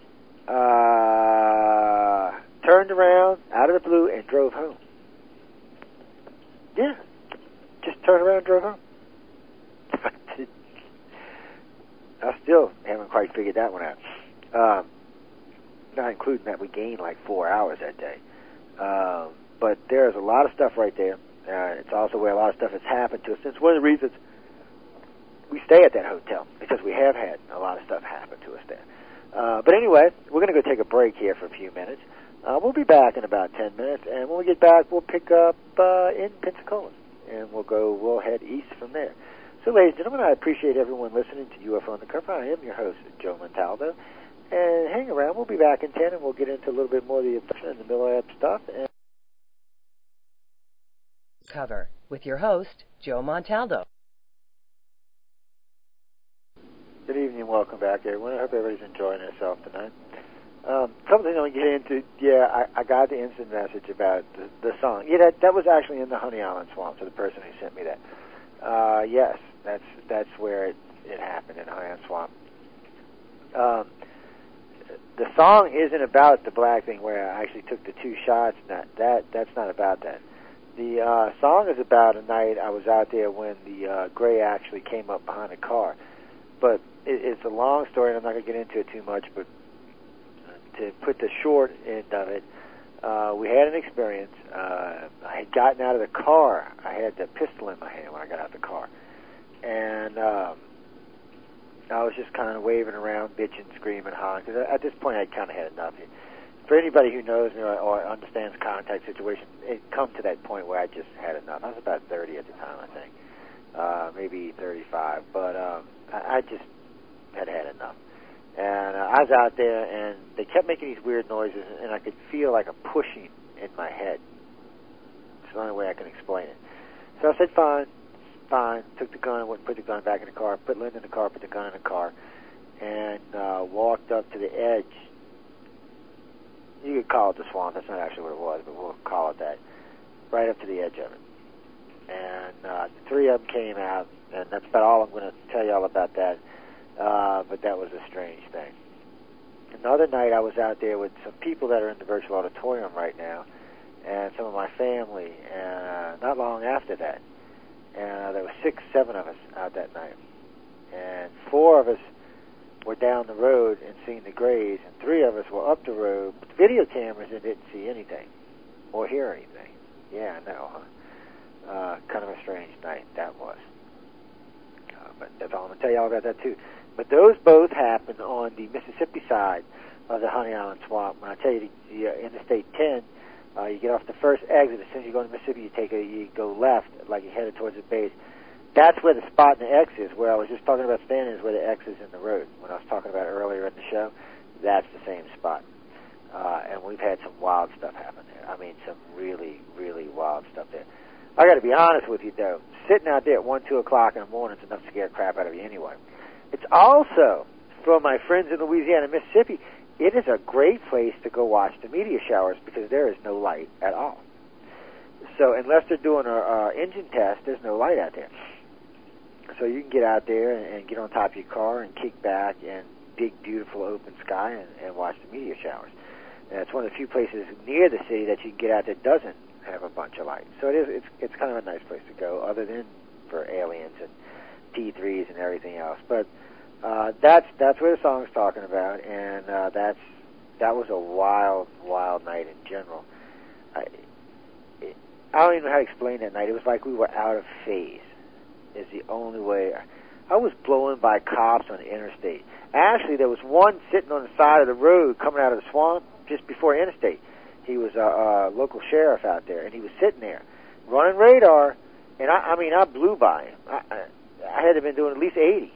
Turned around out of the blue and drove home. Yeah, just turned around and drove home. I still haven't quite figured that one out. Not including that we gained like 4 hours that day. But there's a lot of stuff right there. It's also where a lot of stuff has happened to us. It's one of the reasons we stay at that hotel, because we have had a lot of stuff happen to us there. But anyway, we're going to go take a break here for a few minutes. We'll be back in about 10 minutes, and when we get back, we'll pick up in Pensacola, and we'll head east from there. So, ladies and gentlemen, I appreciate everyone listening to UFO Undercover. I am your host, Joe Montaldo, and hang around. We'll be back in 10, and we'll get into a little bit more of the abduction and the Miller stuff. Cover with your host, Joe Montaldo. Good evening and welcome back, everyone. I hope everybody's enjoying themselves tonight. Couple things I want to get into. Yeah, I got the instant message about the song. Yeah, that was actually in the Honey Island Swamp, so the person who sent me that. Yes, that's where it happened, in Honey Island Swamp. The song isn't about the black thing where I actually took the 2 shots. That's not about that. The song is about a night I was out there when the gray actually came up behind a car. But it's a long story, and I'm not going to get into it too much, but to put the short end of it, we had an experience. I had gotten out of the car. I had the pistol in my hand when I got out of the car. And I was just kind of waving around, bitching, screaming, hollering, because at this point I'd kind of had enough. For anybody who knows me or understands contact situations, it come to that point where I just had enough. I was about 30 at the time, I think, maybe 35, but I just had enough. And I was out there, and they kept making these weird noises, and I could feel like a pushing in my head. It's the only way I can explain it. So I said, fine, took the gun, went and put the gun back in the car, put Linda in the car, put the gun in the car, and walked up to the edge. You could call it the swamp. That's not actually what it was, but we'll call it that. Right up to the edge of it. And the three of them came out, and that's about all I'm going to tell you all about that. But that was a strange thing. Another night I was out there with some people that are in the virtual auditorium right now, and some of my family, and not long after that. And there were 6, 7 of us out that night. And 4 of us were down the road and seeing the grays, and 3 of us were up the road with video cameras and didn't see anything or hear anything. Yeah, I know, huh? Kind of a strange night that was. But that's all I'm going to tell you all about that, too. But those both happened on the Mississippi side of the Honey Island Swamp. When I tell you the Interstate 10, you get off the first exit. As soon as you go to Mississippi, you go left, like you're headed towards the base. That's where the spot in the X is, where I was just talking about standing, is where the X is in the road. When I was talking about earlier in the show, that's the same spot. And we've had some wild stuff happen there. I mean, some really, really wild stuff there. I got to be honest with you, though. Sitting out there at 1, 2 o'clock in the morning is enough to scare crap out of you anyway. It's also, for my friends in Louisiana and Mississippi, it is a great place to go watch the meteor showers because there is no light at all. So unless they're doing an engine test, there's no light out there. So you can get out there and get on top of your car and kick back and big, beautiful open sky and watch the meteor showers. And it's one of the few places near the city that you can get out that doesn't have a bunch of light. So it's kind of a nice place to go, other than for aliens and T3s and everything else. But that's where the song's talking about, and that was a wild, wild night in general. I don't even know how to explain that night. It was like we were out of phase. Is the only way. I was blown by cops on the interstate. Actually, there was one sitting on the side of the road coming out of the swamp just before the interstate. He was a local sheriff out there, and he was sitting there running radar, and I blew by him. I had to have been doing at least 80,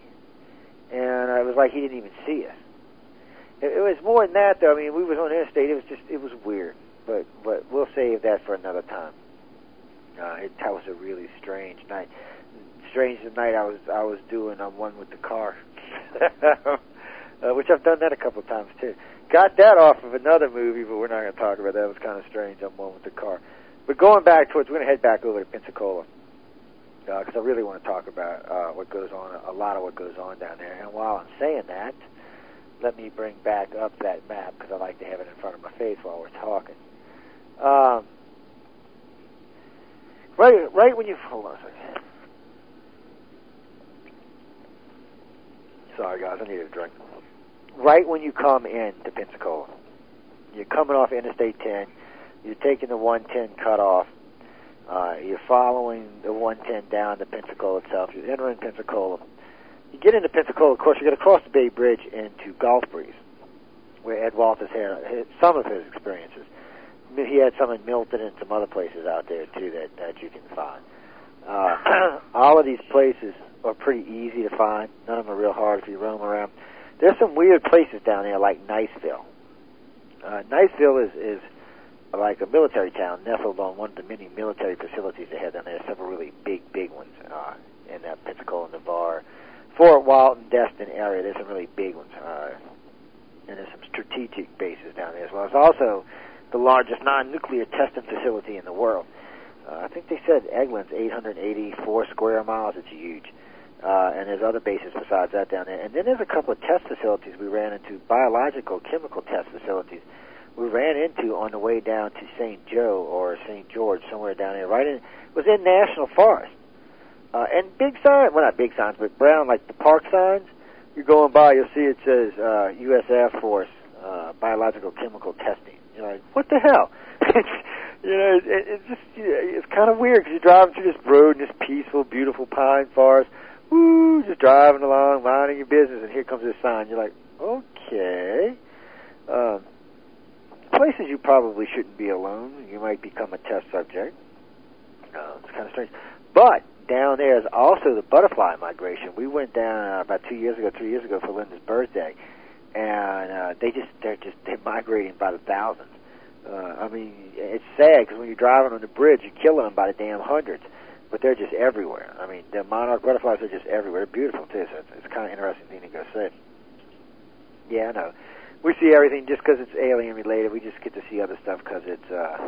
and it was like he didn't even see us. It was more than that, though. I mean, we was on the interstate. It was weird, but we'll save that for another time. That was a really strange night. Strange the night I was doing One with the Car, which I've done that a couple of times too. Got that off of another movie, but we're not going to talk about that. It was kind of strange on One with the Car. But going back we're going to head back over to Pensacola because I really want to talk about what goes on, a lot of what goes on down there. And while I'm saying that, let me bring back up that map because I like to have it in front of my face while we're talking. Right when you hold on a second. Sorry, guys, I need a drink. Right when you come in to Pensacola, you're coming off Interstate 10, you're taking the 110 cutoff, you're following the 110 down to Pensacola itself, you're entering Pensacola. You get into Pensacola, of course, you're going to cross the Bay Bridge into Gulf Breeze, where Ed Walters had some of his experiences. He had some in Milton and some other places out there, too, that you can find. All of these places are pretty easy to find. None of them are real hard if you roam around. There's some weird places down there like Niceville. Niceville is like a military town nestled on one of the many military facilities they have down there. Several really big ones in that Pensacola, Navarre, Fort Walton, Destin area. There's some really big ones. And there's some strategic bases down there as well. It's also the largest non-nuclear testing facility in the world. I think they said Eglant's 884 square miles. It's huge. And there's other bases besides that down there. And then there's a couple of test facilities we ran into, biological, chemical test facilities, we ran into on the way down to St. Joe or St. George, somewhere down there. It was in National Forest. And big signs, well, not big signs, but brown, like the park signs. You're going by, you'll see it says U.S. Air Force Biological Chemical Testing. You're like, what the hell? It's kind of weird because you're driving through this road in this peaceful, beautiful pine forest. Woo, just driving along, minding your business, and here comes this sign. You're like, okay. Places you probably shouldn't be alone. You might become a test subject. It's kind of strange. But down there is also the butterfly migration. We went down about 3 years ago for Linda's birthday, and they're migrating by the thousands. I mean, it's sad because when you're driving on the bridge, you're killing them by the damn hundreds, but they're just everywhere. I mean, the monarch butterflies are just everywhere. They're beautiful too, so it's kind of interesting thing to go see. Yeah, I know. We see everything just because it's alien related. We just get to see other stuff because it's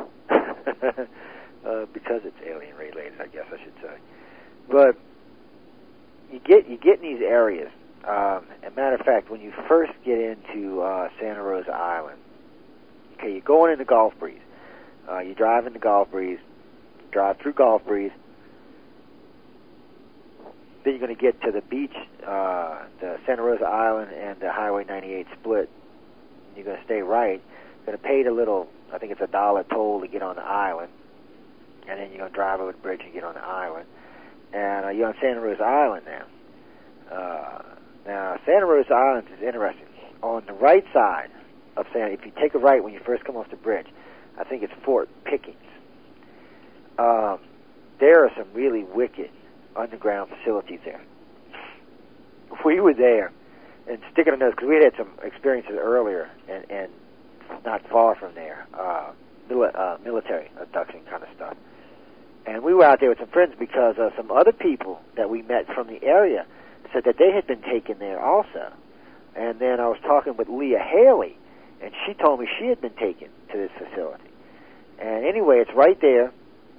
alien related, I guess I should say. But you get in these areas. As a matter of fact, when you first get into Santa Rosa Island, okay, you're going into Gulf Breeze. You drive into Gulf Breeze, drive through Gulf Breeze. Then you're going to get to the beach, the Santa Rosa Island and the Highway 98 split. You're going to stay right. You're going to pay the little, I think it's $1 toll to get on the island. And then you're going to drive over the bridge and get on the island. And you're on Santa Rosa Island now. Now, Santa Rosa Island is interesting. On the right side of Santa, if you take a right when you first come off the bridge, I think it's Fort Pickens. There are some really wicked underground facilities there. We were there, and sticking a nose, because we had some experiences earlier, and not far from there, military abduction kind of stuff. And we were out there with some friends because some other people that we met from the area said that they had been taken there also. And then I was talking with Leah Haley, and she told me she had been taken to this facility. And anyway, it's right there.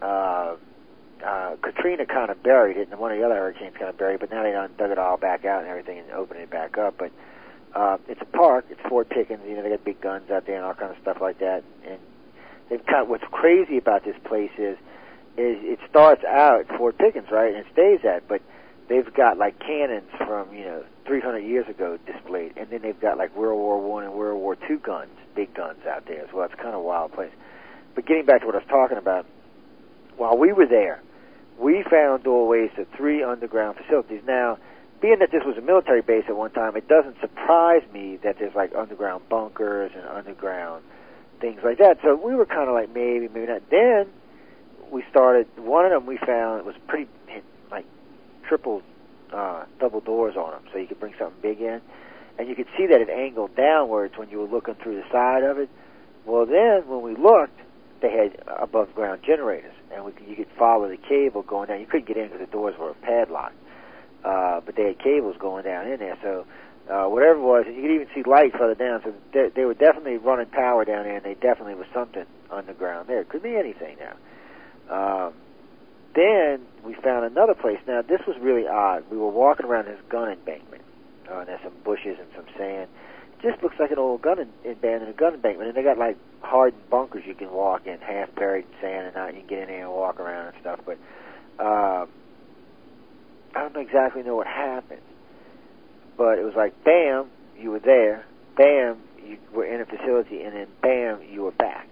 Katrina kind of buried it, and one of the other hurricanes kind of buried it, but now they dug it all back out and everything and opened it back up. But it's a park. It's Fort Pickens. You know, they got big guns out there and all kind of stuff like that. And they've what's crazy about this place is it starts out at Fort Pickens, right, and it stays at, but they've got like cannons from 300 years ago displayed, and then they've got like World War I and World War II guns, big guns out there as well. It's kind of a wild place. But getting back to what I was talking about, while we were there, we found doorways to 3 underground facilities. Now, being that this was a military base at one time, it doesn't surprise me that there's like underground bunkers and underground things like that. So we were kind of like maybe not. Then we started, one of them we found was pretty, like triple, double doors on them, so you could bring something big in. And you could see that it angled downwards when you were looking through the side of it. Well, then when we looked, they had above ground generators, and you could follow the cable going down. You couldn't get in because the doors were padlocked, but they had cables going down in there. So whatever it was, and you could even see light further down. So they were definitely running power down there, and they definitely was something underground there. It could be anything now. Then we found another place. Now this was really odd. We were walking around this gun embankment, and there's some bushes and some sand. Just looks like an old abandoned gun embankment, and they got like hardened bunkers you can walk in, half buried in sand, and now you can get in there and walk around and stuff. But I don't exactly know what happened, but it was like bam, you were there, bam, you were in a facility, and then bam, you were back.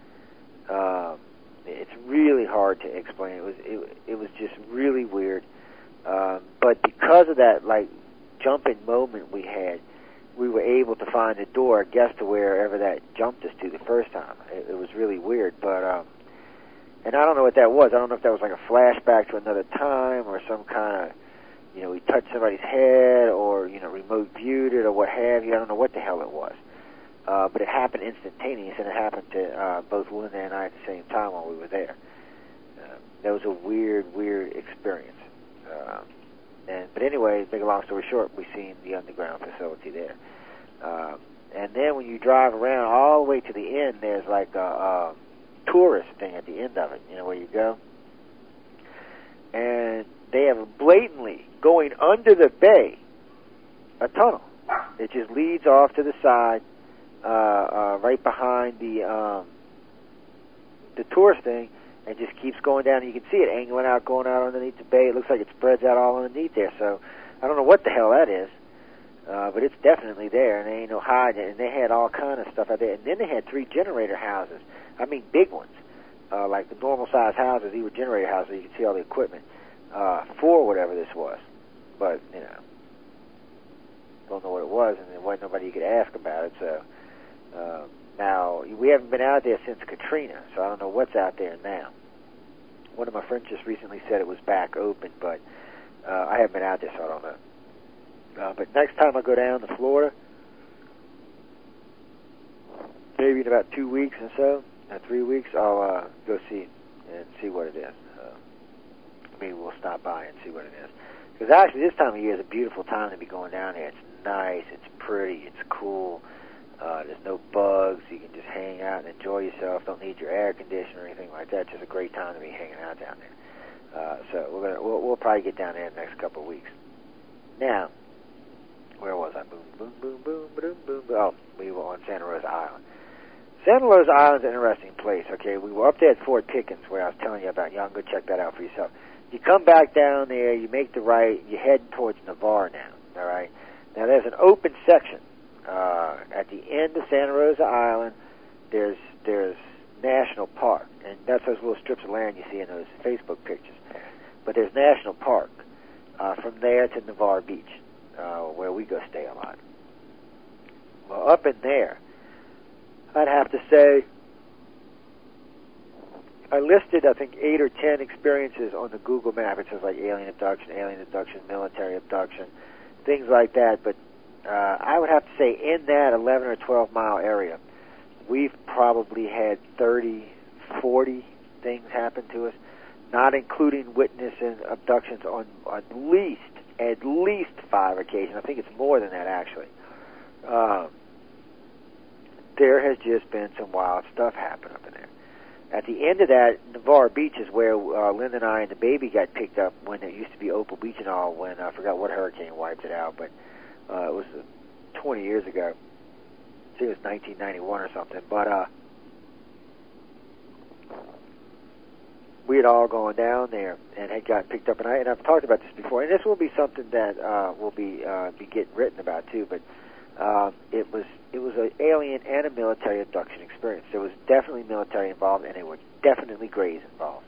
It's really hard to explain. It was just really weird. But because of that like jumping moment we had, we were able to find a door, I guess, to wherever that jumped us to the first time. It was really weird, but and I don't know what that was. I don't know if that was like a flashback to another time or some kind of, we touched somebody's head or, remote viewed it or what have you. I don't know what the hell it was. But it happened instantaneous, and it happened to both Linda and I at the same time while we were there. That was a weird experience. But anyway, make a long story short, we seen the underground facility there. And then when you drive around all the way to the end, there's like a tourist thing at the end of it, where you go. And they have blatantly, going under the bay, a tunnel. It just leads off to the side, right behind the tourist thing, and just keeps going down. And you can see it angling out, going out underneath the bay. It looks like it spreads out all underneath there. So I don't know what the hell that is, but it's definitely there, and there ain't no hiding it. And they had all kind of stuff out there. And then they had 3 generator houses. I mean, big ones, like the normal-sized houses. These were generator houses, so you could see all the equipment for whatever this was. But, you know, don't know what it was, and there wasn't nobody you could ask about it. So now, we haven't been out there since Katrina, so I don't know what's out there now. One of my friends just recently said it was back open, but I haven't been out there, so I don't know. But next time I go down to Florida, maybe in about 2 weeks or so, 3 weeks, I'll go see what it is. Maybe we'll stop by and see what it is. Because actually, this time of year is a beautiful time to be going down there. It's nice, it's pretty, it's cool. There's no bugs. You can just hang out and enjoy yourself. Don't need your air conditioner or anything like that. It's just a great time to be hanging out down there. So we'll probably get down there in the next couple of weeks. Now, where was I? Boom, boom, boom, boom, boom, boom, boom. Oh, we were on Santa Rosa Island. Santa Rosa Island's an interesting place, okay? We were up there at Fort Pickens, where I was telling you about. Y'all can go check that out for yourself. You come back down there, you make the right, you're heading towards Navarre now, all right? Now, there's an open section. At the end of Santa Rosa Island, there's National Park, and that's those little strips of land you see in those Facebook pictures. But there's National Park from there to Navarre Beach, where we go stay a lot. Well, up in there, I'd have to say, I listed, I think, 8 or 10 experiences on the Google map. It says like alien abduction, military abduction, things like that. But I would have to say in that 11 or 12 mile area, we've probably had 30, 40 things happen to us, not including witnessing abductions on at least 5 occasions. I think it's more than that, actually. There has just been some wild stuff happen up in there. At the end of that, Navarre Beach is where Linda and I and the baby got picked up when it used to be Opal Beach and all, when I forgot what hurricane wiped it out, but it was 20 years ago. I think it was 1991 or something. But we had all gone down there and had gotten picked up. And I've talked about this before, and this will be something that will be getting written about too. But it was an alien and a military abduction experience. There was definitely military involved, and there were definitely Greys involved.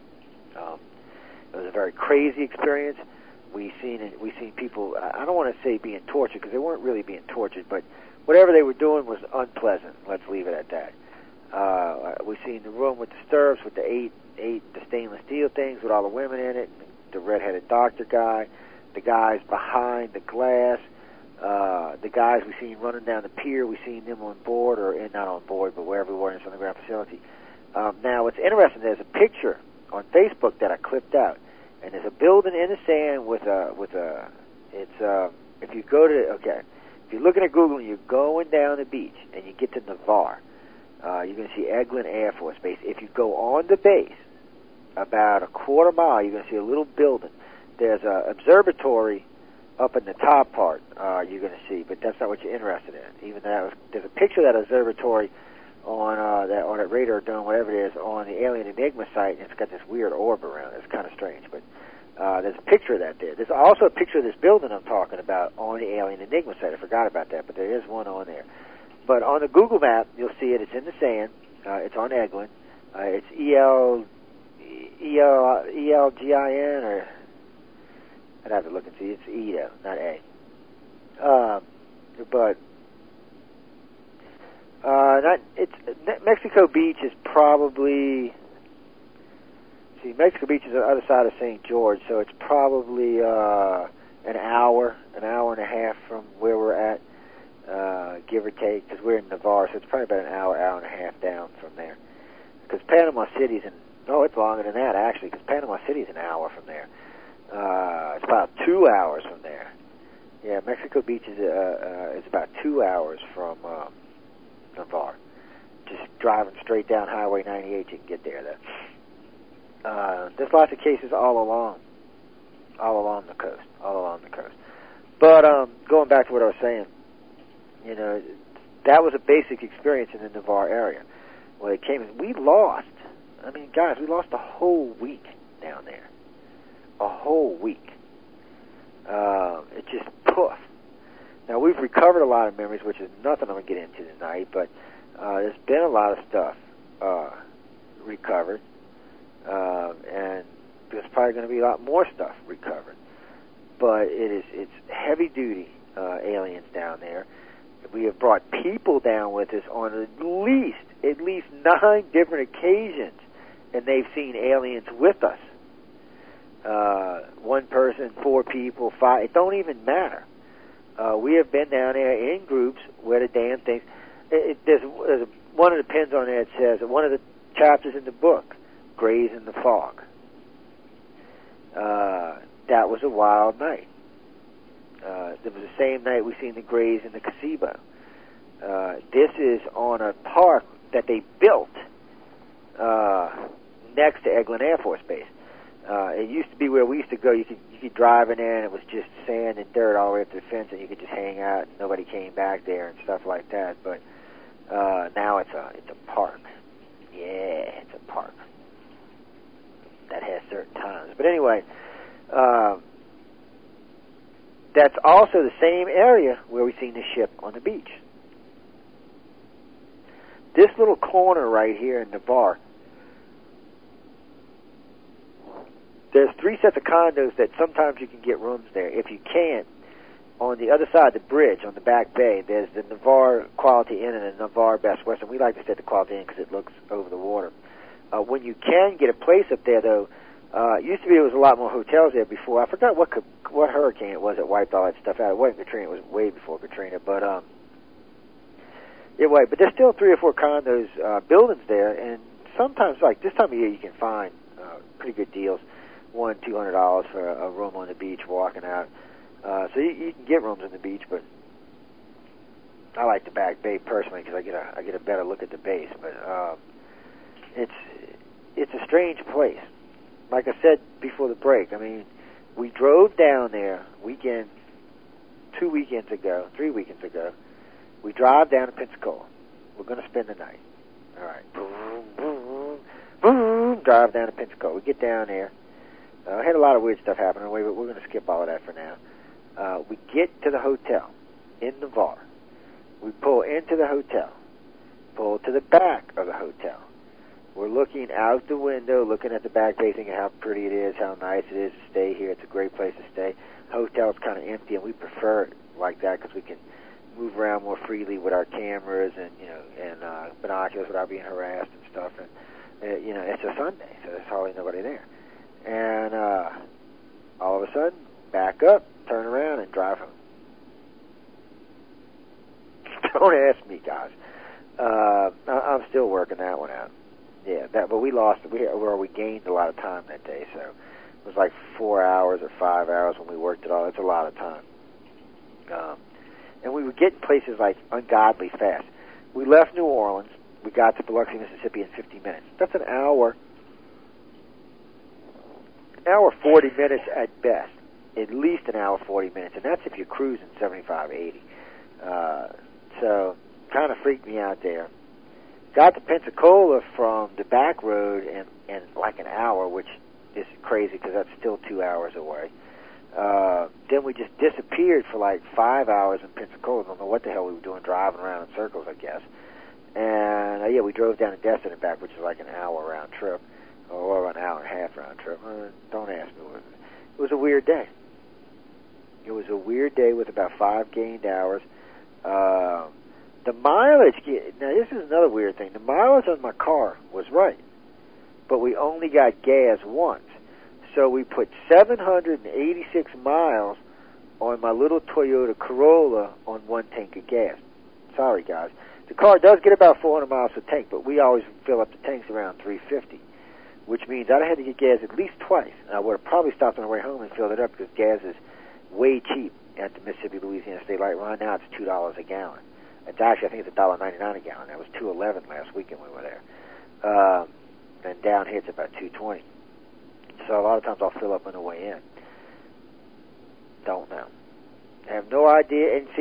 It was a very crazy experience. We seen people. I don't want to say being tortured, because they weren't really being tortured, but whatever they were doing was unpleasant. Let's leave it at that. We seen the room with the stirrups, with the the stainless steel things with all the women in it, the redheaded doctor guy, the guys behind the glass. The guys we seen running down the pier, we seen them on board, or not on board, but wherever we were in some underground facility. Now, what's interesting, there's a picture on Facebook that I clipped out, and there's a building in the sand if you go to, if you're looking at Google and you're going down the beach and you get to Navarre, you're going to see Eglin Air Force Base. If you go on the base about a quarter mile, you're going to see a little building. There's an observatory up in the top part, you're going to see, but that's not what you're interested in. Even there's a picture of that observatory on that radar dome, whatever it is, on the Alien Enigma site, and it's got this weird orb around it. It's kind of strange, but there's a picture of that there. There's also a picture of this building I'm talking about on the Alien Enigma site. I forgot about that, but there is one on there. But on the Google map, you'll see it. It's in the sand. It's on Eglin. It's ELGIN, or I'd have to look and see. It's E, though, not A. Mexico Beach is probably... See, Mexico Beach is on the other side of St. George, so it's probably an hour and a half from where we're at, give or take, because we're in Navarre, so it's probably about an hour and a half down from there. Because Panama City's it's longer than that, actually, because Panama City's an hour from there. It's about 2 hours from there. Yeah, Mexico Beach is about 2 hours from Navarre. Just driving straight down Highway 98, you can get there. There's lots of cases all along the coast. But going back to what I was saying, that was a basic experience in the Navarre area. When it came in, we lost. I mean, guys, we lost a whole week down there. A whole week. It just poof. Now, we've recovered a lot of memories, which is nothing I'm going to get into tonight, but there's been a lot of stuff recovered, and there's probably going to be a lot more stuff recovered. But it's heavy-duty aliens down there. We have brought people down with us on at least 9 different occasions, and they've seen aliens with us. 1 person, 4 people, 5. It don't even matter. We have been down there in groups where the damn things. There's one of the pins on there that says one of the chapters in the book, Grays in the Fog. That was a wild night. It was the same night we seen the Grays in the Gazebo. This is on a park that they built next to Eglin Air Force Base. It used to be where we used to go. You could drive in there, and it was just sand and dirt all the way up to the fence, and you could just hang out, and nobody came back there and stuff like that. But now it's a park. Yeah, it's a park that has certain times. But anyway, that's also the same area where we seen the ship on the beach. This little corner right here in Navarre, there's 3 sets of condos that sometimes you can get rooms there. If you can't, on the other side of the bridge, on the back bay, there's the Navarre Quality Inn and the Navarre Best Western. We like to stay at the Quality Inn because it looks over the water. When you can get a place up there, though, it used to be there was a lot more hotels there before. I forgot what hurricane it was that wiped all that stuff out. It wasn't Katrina. It was way before Katrina. But anyway, but there's still 3 or 4 condos, buildings there, and sometimes, like this time of year, you can find pretty good deals. $100-$200 for a room on the beach walking out. So you can get rooms on the beach, but I like the back bay personally because I get a better look at the base. But it's a strange place. Like I said before the break, I mean, we drove down there 3 weekends ago. We drive down to Pensacola. We're going to spend the night. All right. Boom, boom, boom, drive down to Pensacola. We get down there. I had a lot of weird stuff happen on the way, but we're going to skip all of that for now. We get to the hotel in Navarre. We pull into the hotel, pull to the back of the hotel. We're looking out the window, looking at the back bay, thinking how pretty it is, how nice it is to stay here. It's a great place to stay. Hotel's kind of empty, and we prefer it like that because we can move around more freely with our cameras and binoculars without being harassed and stuff. And it's a Sunday, so there's hardly nobody there. And all of a sudden, back up, turn around, and drive home. Don't ask me, guys. I'm still working that one out. Yeah, but we gained a lot of time that day, so it was like 4 hours or 5 hours when we worked it all. It's a lot of time. And we would get places like ungodly fast. We left New Orleans. We got to Biloxi, Mississippi in 50 minutes. That's an hour 40 minutes at best. At least an hour 40 minutes, and that's if you're cruising 75, 80. So kind of freaked me out there. Got to Pensacola from the back road in like an hour, which is crazy because that's still 2 hours away. Then we just disappeared for like 5 hours in Pensacola. I don't know what the hell we were doing, driving around in circles, I guess. And we drove down to Destin and back, which is like an hour round trip, or an hour and a half round trip. Don't ask me. It was a weird day. It was a weird day with about 5 gained hours. The mileage, now this is another weird thing. The mileage on my car was right, but we only got gas once. So we put 786 miles on my little Toyota Corolla on 1 tank of gas. Sorry, guys. The car does get about 400 miles per tank, but we always fill up the tanks around 350, which means I'd had to get gas at least twice. And I would have probably stopped on the way home and filled it up because gas is way cheap at the Mississippi-Louisiana State Light. Right now it's $2 a gallon. It's actually, I think it's $1.99 a gallon. That was $2.11 last weekend we were there. And down here it's about $2.20. So a lot of times I'll fill up on the way in. Don't know. I have no idea. And see,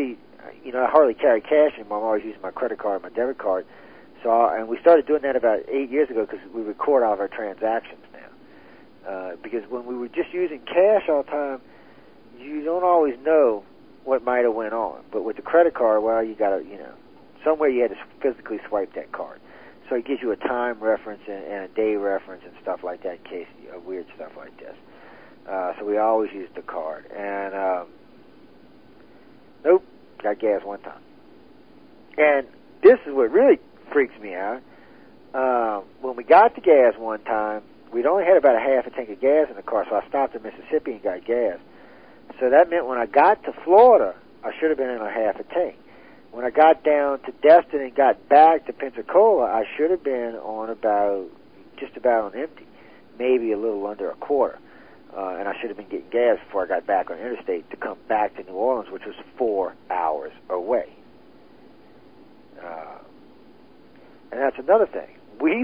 I hardly carry cash anymore. I'm always using my credit card, my debit card. And we started doing that about 8 years ago because we record all of our transactions now. Because when we were just using cash all the time, you don't always know what might have went on. But with the credit card, well, you got to, somewhere you had to physically swipe that card. So it gives you a time reference and a day reference and stuff like that in case of weird stuff like this. So we always use the card. And, nope, got gas one time. And this is what really freaks me out. When we got the gas one time, we'd only had about a half a tank of gas in the car, so I stopped in Mississippi and got gas. So that meant when I got to Florida, I should have been in a half a tank. When I got down to Destin and got back to Pensacola, I should have been on just about on empty, maybe a little under a quarter. And I should have been getting gas before I got back on interstate to come back to New Orleans, which was 4 hours away. And that's another thing. We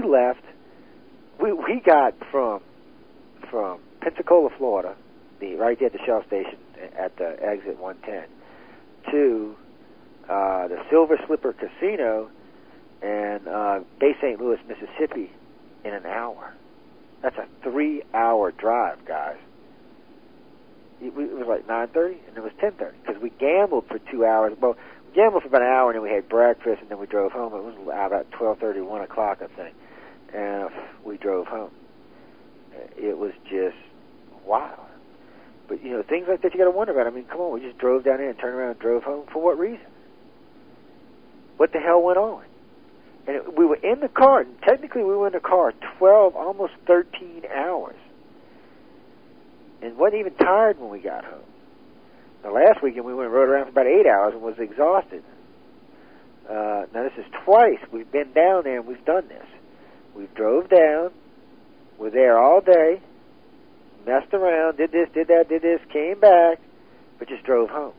got from Pensacola, Florida, right there at the Shell station at the exit 110, to the Silver Slipper Casino in Bay St. Louis, Mississippi, in an hour. That's a 3-hour drive, guys. It was like 9:30, and it was 10:30, because we gambled for 2 hours. Well, we gambled for about an hour, and then we had breakfast, and then we drove home. It was about 12:30, 1 o'clock, I think, and we drove home. It was just wild. But, things like that you got to wonder about. I mean, come on, we just drove down there and turned around and drove home. For what reason? What the hell went on? And we were in the car, and technically we were in the car 12, almost 13 hours. And wasn't even tired when we got home. The last weekend we went and rode around for about 8 hours and was exhausted. Now this is twice we've been down there and we've done this. We drove down, were there all day, messed around, did this, did that, did this, came back, but just drove home.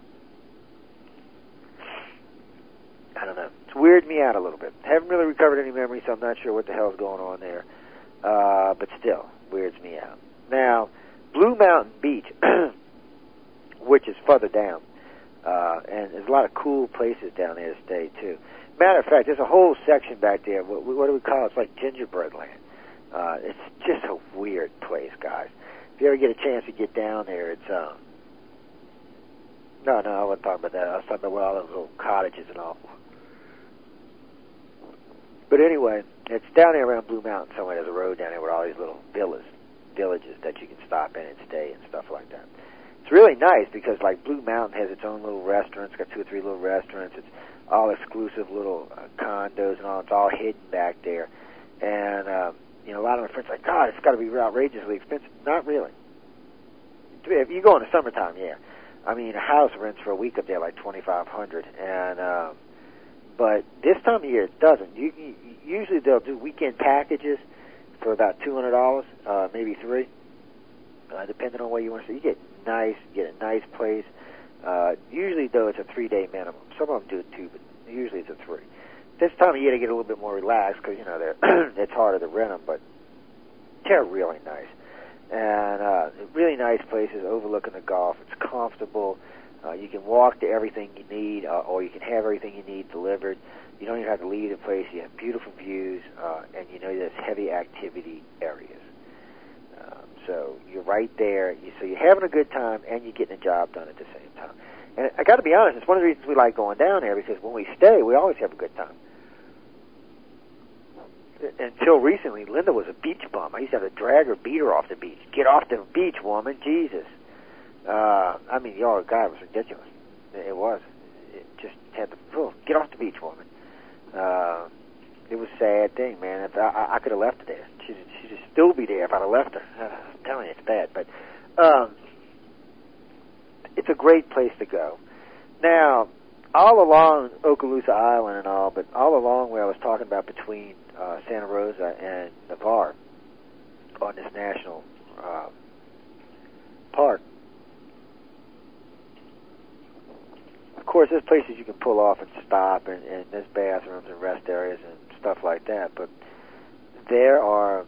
I don't know. It's weirded me out a little bit. Haven't really recovered any memory, so I'm not sure what the hell's going on there. But still, weirds me out. Now, Blue Mountain Beach, which is further down, and there's a lot of cool places down there to stay, too. Matter of fact, there's a whole section back there. What do we call it? It's like gingerbread land. It's just a weird place, guys. If you ever get a chance to get down there, it's, No, I wasn't talking about that. I was talking about all those little cottages and all. But anyway, it's down there around Blue Mountain somewhere. There's a road down there with all these little villages that you can stop in and stay and stuff like that. It's really nice because, like, Blue Mountain has its own little restaurants. It's got 2 or 3 little restaurants. It's all exclusive little condos and all. It's all hidden back there. And, a lot of my friends are like, God, it's got to be outrageously expensive. Not really. If you go in the summertime, yeah. I mean, a house rents for a week up there like $2,500, and but this time of year it doesn't. Usually they'll do weekend packages for about $200, maybe $3, depending on where you want to stay. You get a nice place. Usually though it's a 3-day minimum. Some of them do it 2, but usually it's a 3. This time of year they get a little bit more relaxed because it's harder to rent them, but they're really nice. And really nice places overlooking the Gulf. It's comfortable. You can walk to everything you need, or you can have everything you need delivered. You don't even have to leave the place. You have beautiful views, and there's heavy activity areas. So you're right there. So you're having a good time, and you're getting a job done at the same time. And I got to be honest, it's one of the reasons we like going down there, because when we stay, we always have a good time. Until recently, Linda was a beach bum. I used to have to drag her, beat her off the beach. Get off the beach, woman. Jesus. I mean, the guy was ridiculous. It was. It just had to, get off the beach, woman. It was a sad thing, man. If I could have left her there. She'd still be there if I'd have left her. I'm telling you, it's bad. But it's a great place to go. Now, all along Okaloosa Island and all, but all along where I was talking about between Santa Rosa and Navarre on this national park, of course, there's places you can pull off and stop, and there's bathrooms and rest areas and stuff like that, but there are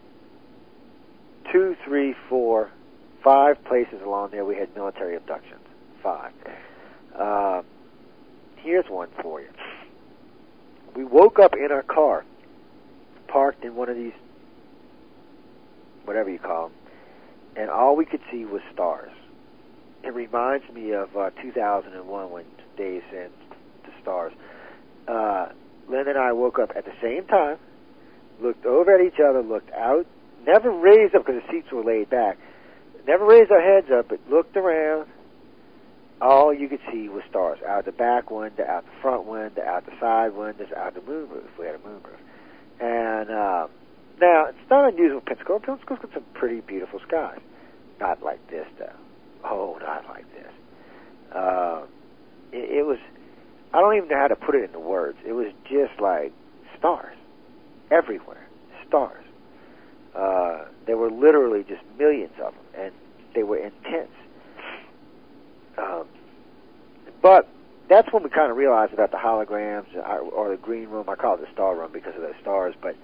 2, 3, 4, 5 places along there we had military abductions. 5. here's one for you. We woke up in our car, parked in one of these, whatever you call them, and all we could see was stars. It reminds me of 2001 when Dave sent the stars. Lynn and I woke up at the same time, looked over at each other, looked out, never raised up because the seats were laid back, never raised our heads up, but looked around. All you could see was stars. Out the back window, out the front window, out the side windows, out the moonroof. We had a moonroof. And now, it's not unusual in Pensacola. Pensacola's got some pretty beautiful skies. Not like this, though. Oh, not like this. It was, I don't even know how to put it into words. It was just like stars. Everywhere. Stars. There were literally just millions of them, and they were intense. But that's when we kind of realized about the holograms or the green room. I call it the star room because of those stars. But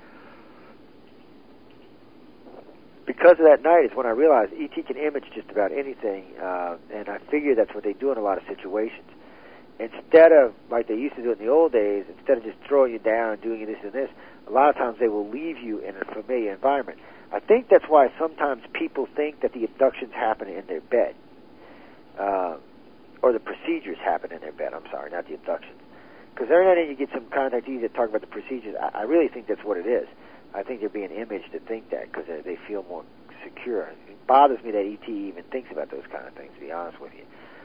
because of that night is when I realized E.T. can image just about anything, and I figure that's what they do in a lot of situations. Instead of, like they used to do it in the old days, instead of just throwing you down and doing this and this, a lot of times they will leave you in a familiar environment. I think that's why sometimes people think that the abductions happen in their bed. Or the procedures happen in their bed, I'm sorry, not the abductions. Because every now and then you get some contactees that talk about the procedures. I really think that's what it is. I think they're being imaged to think that because they feel more secure. It bothers me that E.T. even thinks about those kind of things, to be honest with you.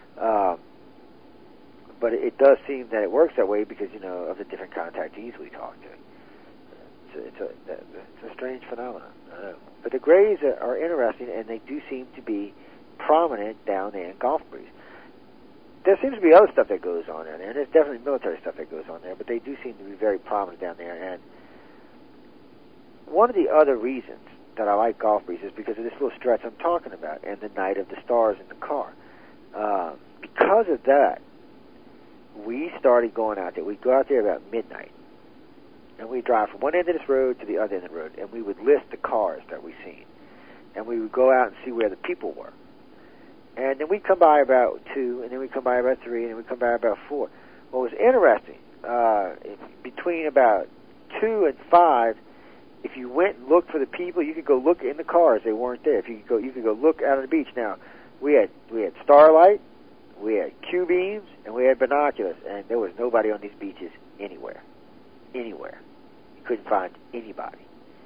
But it does seem that it works that way because, you know, of the different contactees we talk to. It's a strange phenomenon. I know. But the Greys are interesting, and they do seem to be prominent down there in Gulf Breeze. There seems to be other stuff that goes on down there, and there's definitely military stuff that goes on there, but they do seem to be very prominent down there. And one of the other reasons that I like Gulf Breeze is because of this little stretch I'm talking about and the night of the stars in the car. Because of that, we started going out there. We'd go out there about midnight, and we'd drive from one end of this road to the other end of the road, and we would list the cars that we'd seen. And we would go out and see where the people were. And then we'd come by about 2, and then we'd come by about 3, and then we'd come by about 4. What was interesting, between about 2 and 5, if you went and looked for the people, you could go look in the cars. They weren't there. You could go look out on the beach. Now, we had starlight, we had Q-beams, and we had binoculars, and there was nobody on these beaches anywhere. Anywhere. You couldn't find anybody.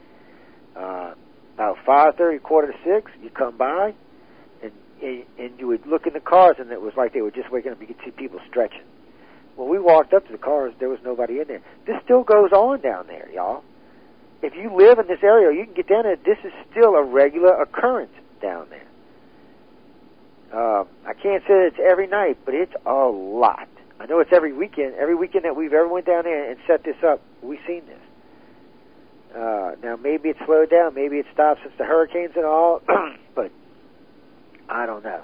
About 5:30, 5:45, you come by, and you would look in the cars, and it was like they were just waking up. You could see people stretching. When we walked up to the cars, there was nobody in there. This still goes on down there, y'all. If you live in this area, you can get down there. This is still a regular occurrence down there. I can't say that it's every night, but it's a lot. I know it's every weekend. Every weekend that we've ever went down there and set this up, we've seen this. Now, maybe it slowed down. Maybe it stopped since the hurricanes and all, but I don't know.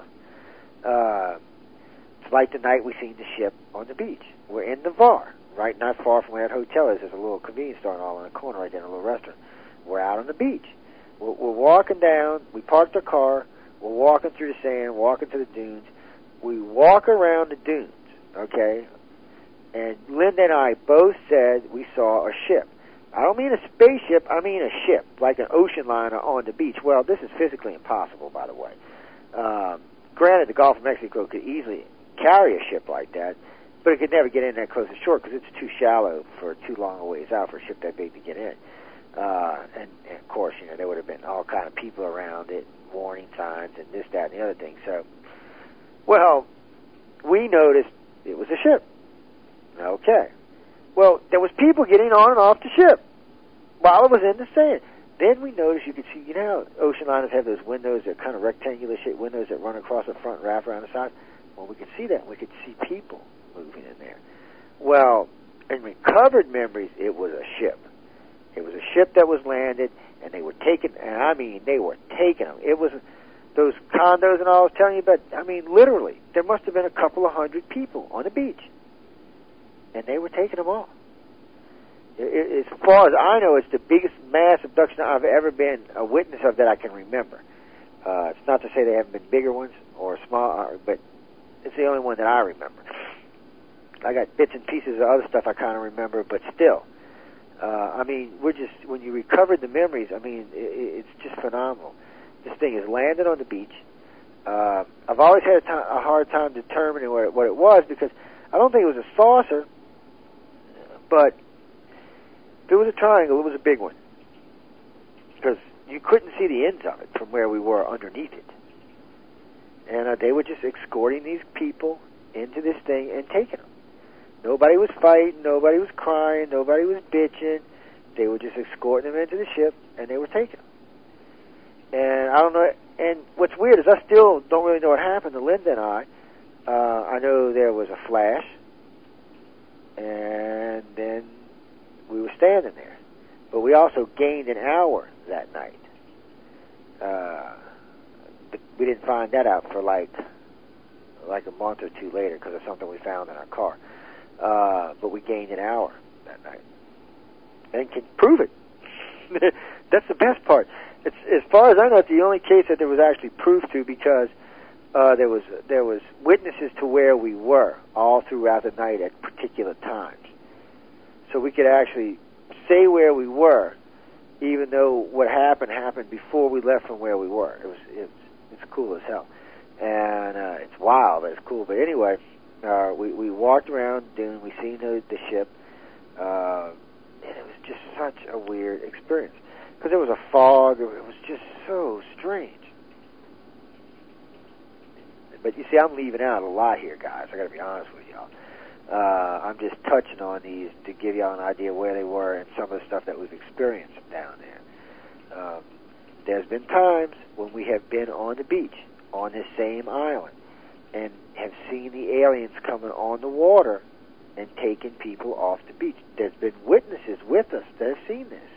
It's like the night we seen the ship on the beach. We're in Navarre, right not far from where that hotel is. There's a little convenience store all in the corner right there, a little restaurant. We're out on the beach. We're walking down. We parked our car. We're walking through the sand, walking to the dunes. We walk around the dunes, okay? And Linda and I both said we saw a ship. I don't mean a spaceship, I mean a ship, like an ocean liner on the beach. Well, this is physically impossible, by the way. Granted, the Gulf of Mexico could easily carry a ship like that, but it could never get in that close to shore because it's too shallow for too long a ways out for a ship that big to get in. And of course, you know, there would have been all kind of people around it, warning signs, and this, that, and the other thing. So, well, we noticed it was a ship. Okay. Well, there was people getting on and off the ship while it was in the sand. Then we noticed you could see, you know how ocean liners have those windows, that kind of rectangular shaped windows that run across the front and wrap around the side? Well, we could see that. We could see people moving in there. Well, in recovered memories, it was a ship. It was a ship that was landed, and they were taking, and I mean, they were taking them. It was those condos and all I was telling you about. I mean, literally, there must have been a couple of hundred people on the beach, and they were taking them all. As far as I know, it's the biggest mass abduction I've ever been a witness of that I can remember. It's not to say there haven't been bigger ones or small, but it's the only one that I remember. I got bits and pieces of other stuff I kind of remember, but still. I mean, when you recovered the memories, I mean, it's just phenomenal. This thing is landed on the beach. I've always had a hard time determining what it was, because I don't think it was a saucer, but if it was a triangle, it was a big one, because you couldn't see the ends of it from where we were underneath it. And they were just escorting these people into this thing and taking them. Nobody was fighting, nobody was crying, nobody was bitching. They were just escorting them into the ship, and they were taking them. And I don't know, and what's weird is I still don't really know what happened to Linda and I. I know there was a flash, and then we were standing there. But we also gained an hour that night. But we didn't find that out for like a month or two later, because of something we found in our car. But we gained an hour that night, and can prove it. That's the best part. It's, as far as I know, it's the only case that there was actually proof to, because there was witnesses to where we were all throughout the night at particular times, so we could actually say where we were, even though what happened before we left from where we were. It's cool as hell, and it's wild, but it's cool. But anyway, we walked around Dune. We seen the ship, and it was just such a weird experience, because there was a fog. It was just so strange. But you see, I'm leaving out a lot here, guys. I got to be honest with y'all. I'm just touching on these to give y'all an idea where they were and some of the stuff that we've experienced down there. There's been times when we have been on the beach on this same island and have seen the aliens coming on the water and taking people off the beach. There's been witnesses with us that have seen this.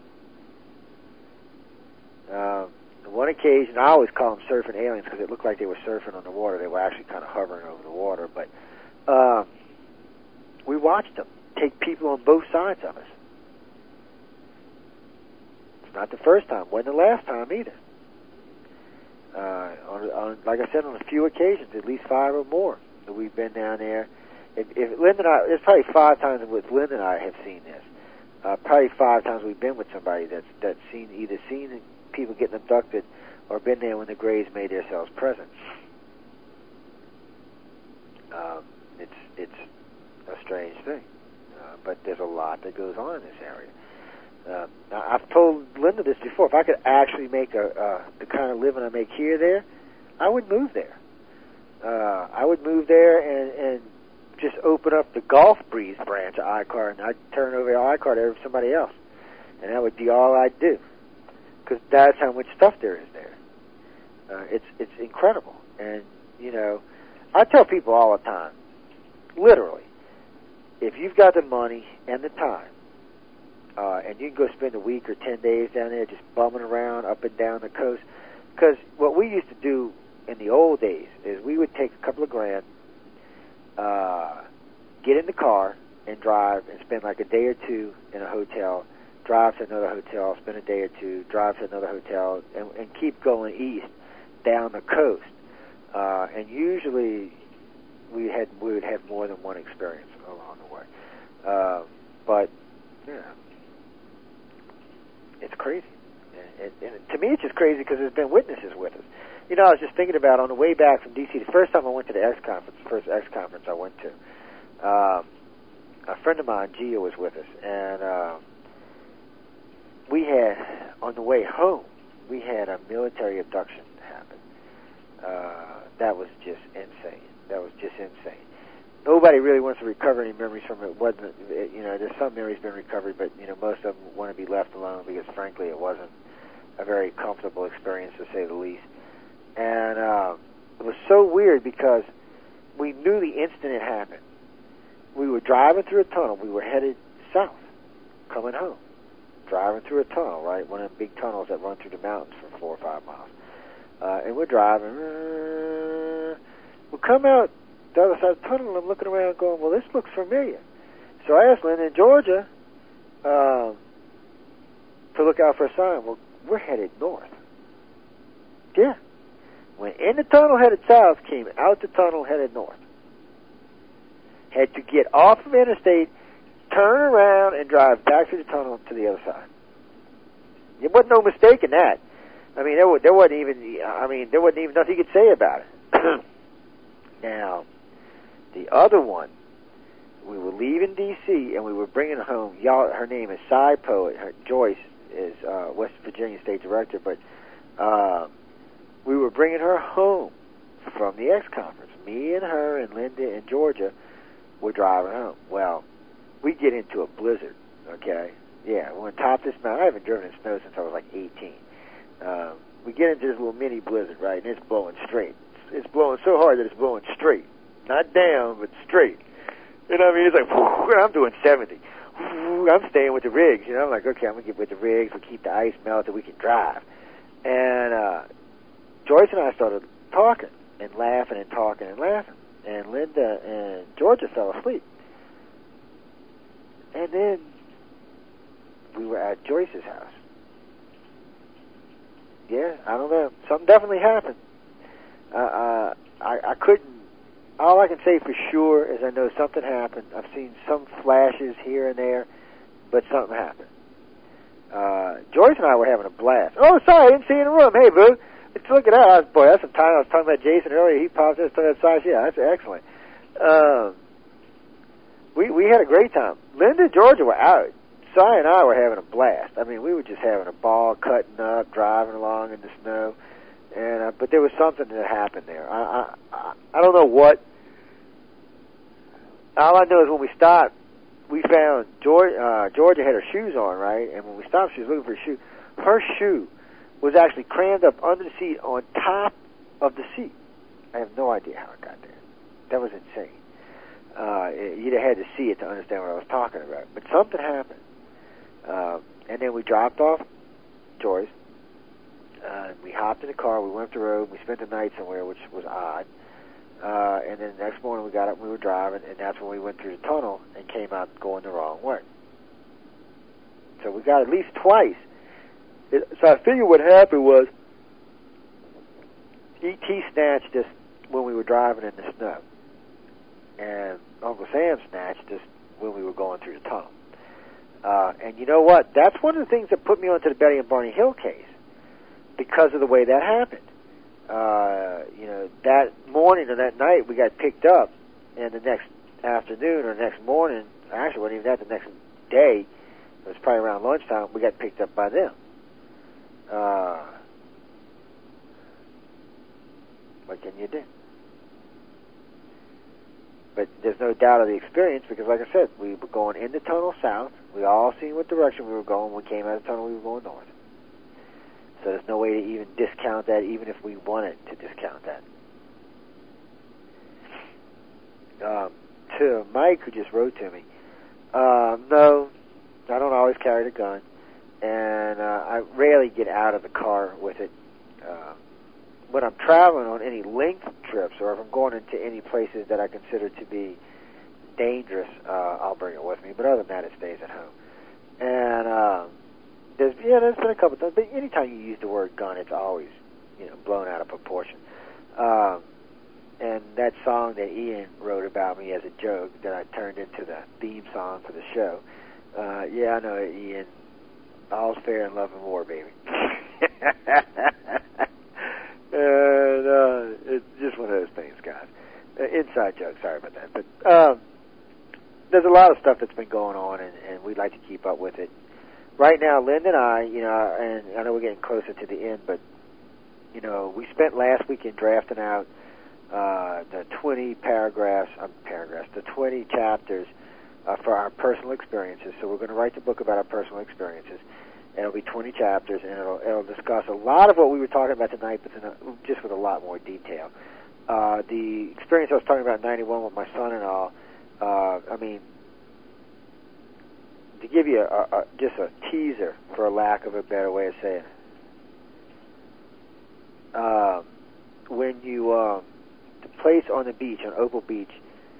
On one occasion, I always call them surfing aliens, because it looked like they were surfing on the water. They were actually kind of hovering over the water, but we watched them take people on both sides of us. It's not the first time, wasn't the last time either. Like I said, on a few occasions, at least 5 or more, that we've been down there. If Linda and I, it's probably 5 times with Linda and I have seen this. Probably 5 times we've been with somebody that's either seen people getting abducted or been there when the Greys made themselves present. It's a strange thing, but there's a lot that goes on in this area. Now, I've told Linda this before. If I could actually make the kind of living I make here there, I would move there. I would move there and just open up the Gulf Breeze branch of iCar, and I'd turn over iCar to somebody else, and that would be all I'd do, because that's how much stuff there is there. It's incredible, and I tell people all the time, literally, if you've got the money and the time, and you can go spend a week or 10 days down there just bumming around up and down the coast, because what we used to do in the old days is we would take a couple of grand, get in the car and drive and spend like a day or two in a hotel, drive to another hotel, spend a day or two, drive to another hotel, and keep going east down the coast. And usually we would have more than one experience along the way. But yeah, it's crazy. And to me, it's just crazy because there's been witnesses with us. I was just thinking about on the way back from D.C., the first time I went to the X conference, the first X conference I went to, a friend of mine, Gia, was with us, and we had, on the way home, we had a military abduction happen. That was just insane. Nobody really wants to recover any memories from it. There's some memories been recovered, but most of them want to be left alone because, frankly, it wasn't a very comfortable experience, to say the least. And it was so weird because we knew the instant it happened. We were driving through a tunnel. We were headed south, coming home. Driving through a tunnel, right? One of the big tunnels that run through the mountains for 4 or 5 miles. And we're driving. We come out the other side of the tunnel, and I'm looking around going, well, this looks familiar. So I asked Linda in Georgia to look out for a sign. Well, we're headed north. Yeah. Went in the tunnel, headed south, came out the tunnel, headed north. had to get off of interstate, turn around, and drive back through the tunnel to the other side. There wasn't no mistake in that. I mean, there wasn't even nothing you could say about it. Now, the other one, we were leaving D.C. and we were bringing home. Her name is Cy Poet. Joyce is West Virginia State Director, but we were bringing her home from the X conference. Me and her and Linda and Georgia were driving home. Well, we get into a blizzard. Okay, yeah, we're on top of this mountain. I haven't driven in snow since I was like 18. We get into this little mini blizzard, right, and it's blowing straight. It's blowing so hard that it's blowing straight, not down, but straight. You know what I mean? It's like, whoo, I'm doing 70. Whoo, I'm staying with the rigs. You know, I'm like, okay, I'm going to get with the rigs. We'll keep the ice melted. We can drive. And Joyce and I started talking and laughing and talking and laughing. And Linda and Georgia fell asleep. And then we were at Joyce's house. Yeah, I don't know. Something definitely happened. I couldn't. All I can say for sure is I know something happened. I've seen some flashes here and there, but something happened. Joyce and I were having a blast. Oh, sorry, I didn't see you in the room. Hey, boo. Let's look at that. Boy, that's some time. I was talking about Jason earlier. He popped in and started size. Yeah, that's excellent. We had a great time. Linda and Georgia were out. Cy and I were having a blast. I mean, we were just having a ball, cutting up, driving along in the snow. And but there was something that happened there. I don't know what. All I know is when we stopped, we found Georgia had her shoes on, right? And when we stopped, she was looking for her shoe. Her shoe was actually crammed up under the seat on top of the seat. I have no idea how it got there. That was insane. You'd have had to see it to understand what I was talking about. But something happened. And then we dropped off Joyce. We hopped in the car. We went up the road. We spent the night somewhere, which was odd. And then the next morning we got up and we were driving, and that's when we went through the tunnel and came out going the wrong way. So we got at least twice. So I figure what happened was E.T. snatched us when we were driving in the snow. And Uncle Sam snatched us when we were going through the tunnel. And you know what? That's one of the things that put me onto the Betty and Barney Hill case, because of the way that happened. You know, that morning or that night we got picked up, and the next afternoon or next morning, actually wasn't even that, the next day, it was probably around lunchtime, we got picked up by them. What can you do? But there's no doubt of the experience, because like I said, we were going in the tunnel south. We all seen what direction we were going. When we came out of the tunnel, we were going north. So there's no way to even discount that, even if we wanted to discount that. To Mike, who just wrote to me, no, I don't always carry the gun, and I rarely get out of the car with it. When I'm traveling on any length trips, or if I'm going into any places that I consider to be dangerous, I'll bring it with me. But other than that, it stays at home. And there's been a couple times, but anytime you use the word gun, it's always, blown out of proportion. And that song that Ian wrote about me as a joke that I turned into the theme song for the show. Yeah, I know, Ian. All's fair in love and war, baby. And it's just one of those things, guys. Inside joke, sorry about that. But there's a lot of stuff that's been going on, and we'd like to keep up with it. Right now, Linda and I, and I know we're getting closer to the end, but, we spent last weekend drafting out the 20 the 20 chapters for our personal experiences. So we're going to write the book about our personal experiences. And it'll be 20 chapters, and it'll discuss a lot of what we were talking about tonight, but just with a lot more detail. The experience I was talking about in 91 with my son and all, to give you just a teaser, for a lack of a better way of saying it. When you, the place on the beach, on Opal Beach,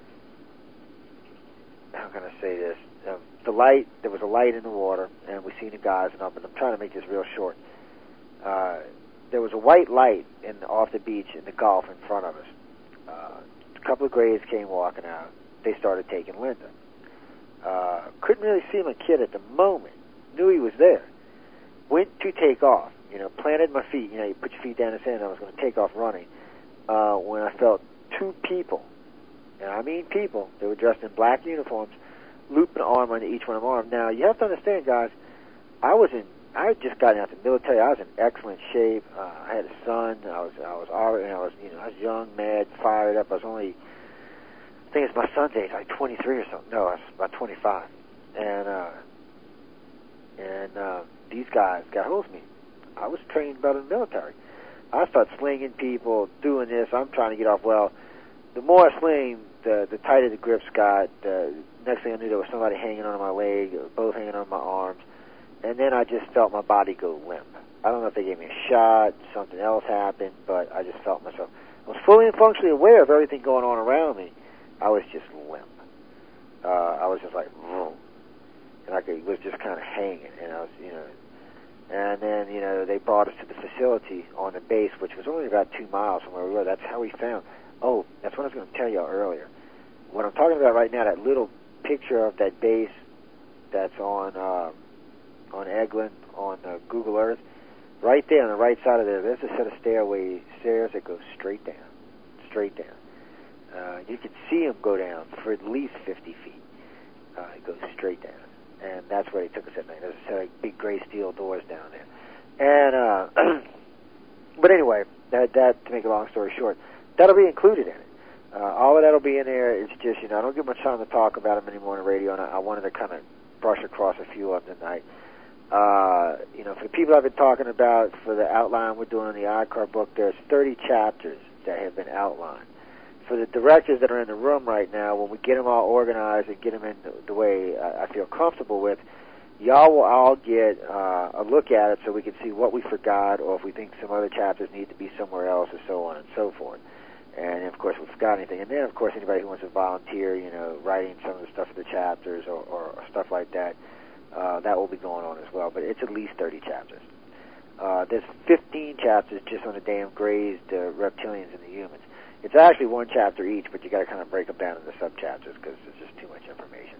how can I say this? There was a light in the water, and we seen the guys and all, but I'm trying to make this real short. There was a white light off the beach in the Gulf in front of us. A couple of grays came walking out, they started taking Linda. Couldn't really see my kid at the moment. Knew he was there. Went to take off. Planted my feet. You put your feet down in the sand. I was going to take off running when I felt two people, and I mean people, they were dressed in black uniforms, loop an arm on each one of my arms. Now, you have to understand, guys, I had just gotten out of the military. I was in excellent shape. I had a son. I was young, mad, fired up. I think it's my son's age, like 23 or something. No, I was about 25. And these guys got hold of me. I was trained about in the military. I started slinging people, doing this. I'm trying to get off. Well, the more I sling, the tighter the grips got. Next thing I knew, there was somebody hanging on my leg, both hanging on my arms. And then I just felt my body go limp. I don't know if they gave me a shot, something else happened, but I just felt myself. I was fully and functionally aware of everything going on around me. I was just limp. I was just like, vroom. And I was just kind of hanging. And I was, and then, they brought us to the facility on the base, which was only about 2 miles from where we were. That's how we found. Oh, that's what I was going to tell you earlier. What I'm talking about right now, that little picture of that base that's on Eglin on Google Earth, right there on the right side of there, there's a set of stairs that go straight down. You can see them go down for at least 50 feet. It goes straight down. And that's where they took us at night. There's a set of big gray steel doors down there. And, but anyway, that to make a long story short, that'll be included in it. All of that'll be in there. It's just, I don't get much time to talk about them anymore on the radio, and I wanted to kind of brush across a few of them tonight. For the people I've been talking about, for the outline we're doing in the iCar book, there's 30 chapters that have been outlined. For the directors that are in the room right now, when we get them all organized and get them in the way I feel comfortable with, y'all will all get a look at it so we can see what we forgot or if we think some other chapters need to be somewhere else or so on and so forth. And, of course, if we forgot anything. And then, of course, anybody who wants to volunteer, writing some of the stuff for the chapters or stuff like that, that will be going on as well. But it's at least 30 chapters. There's 15 chapters just on the damn grazed reptilians and the humans. It's actually one chapter each, but you got to kind of break them down into sub-chapters because there's just too much information.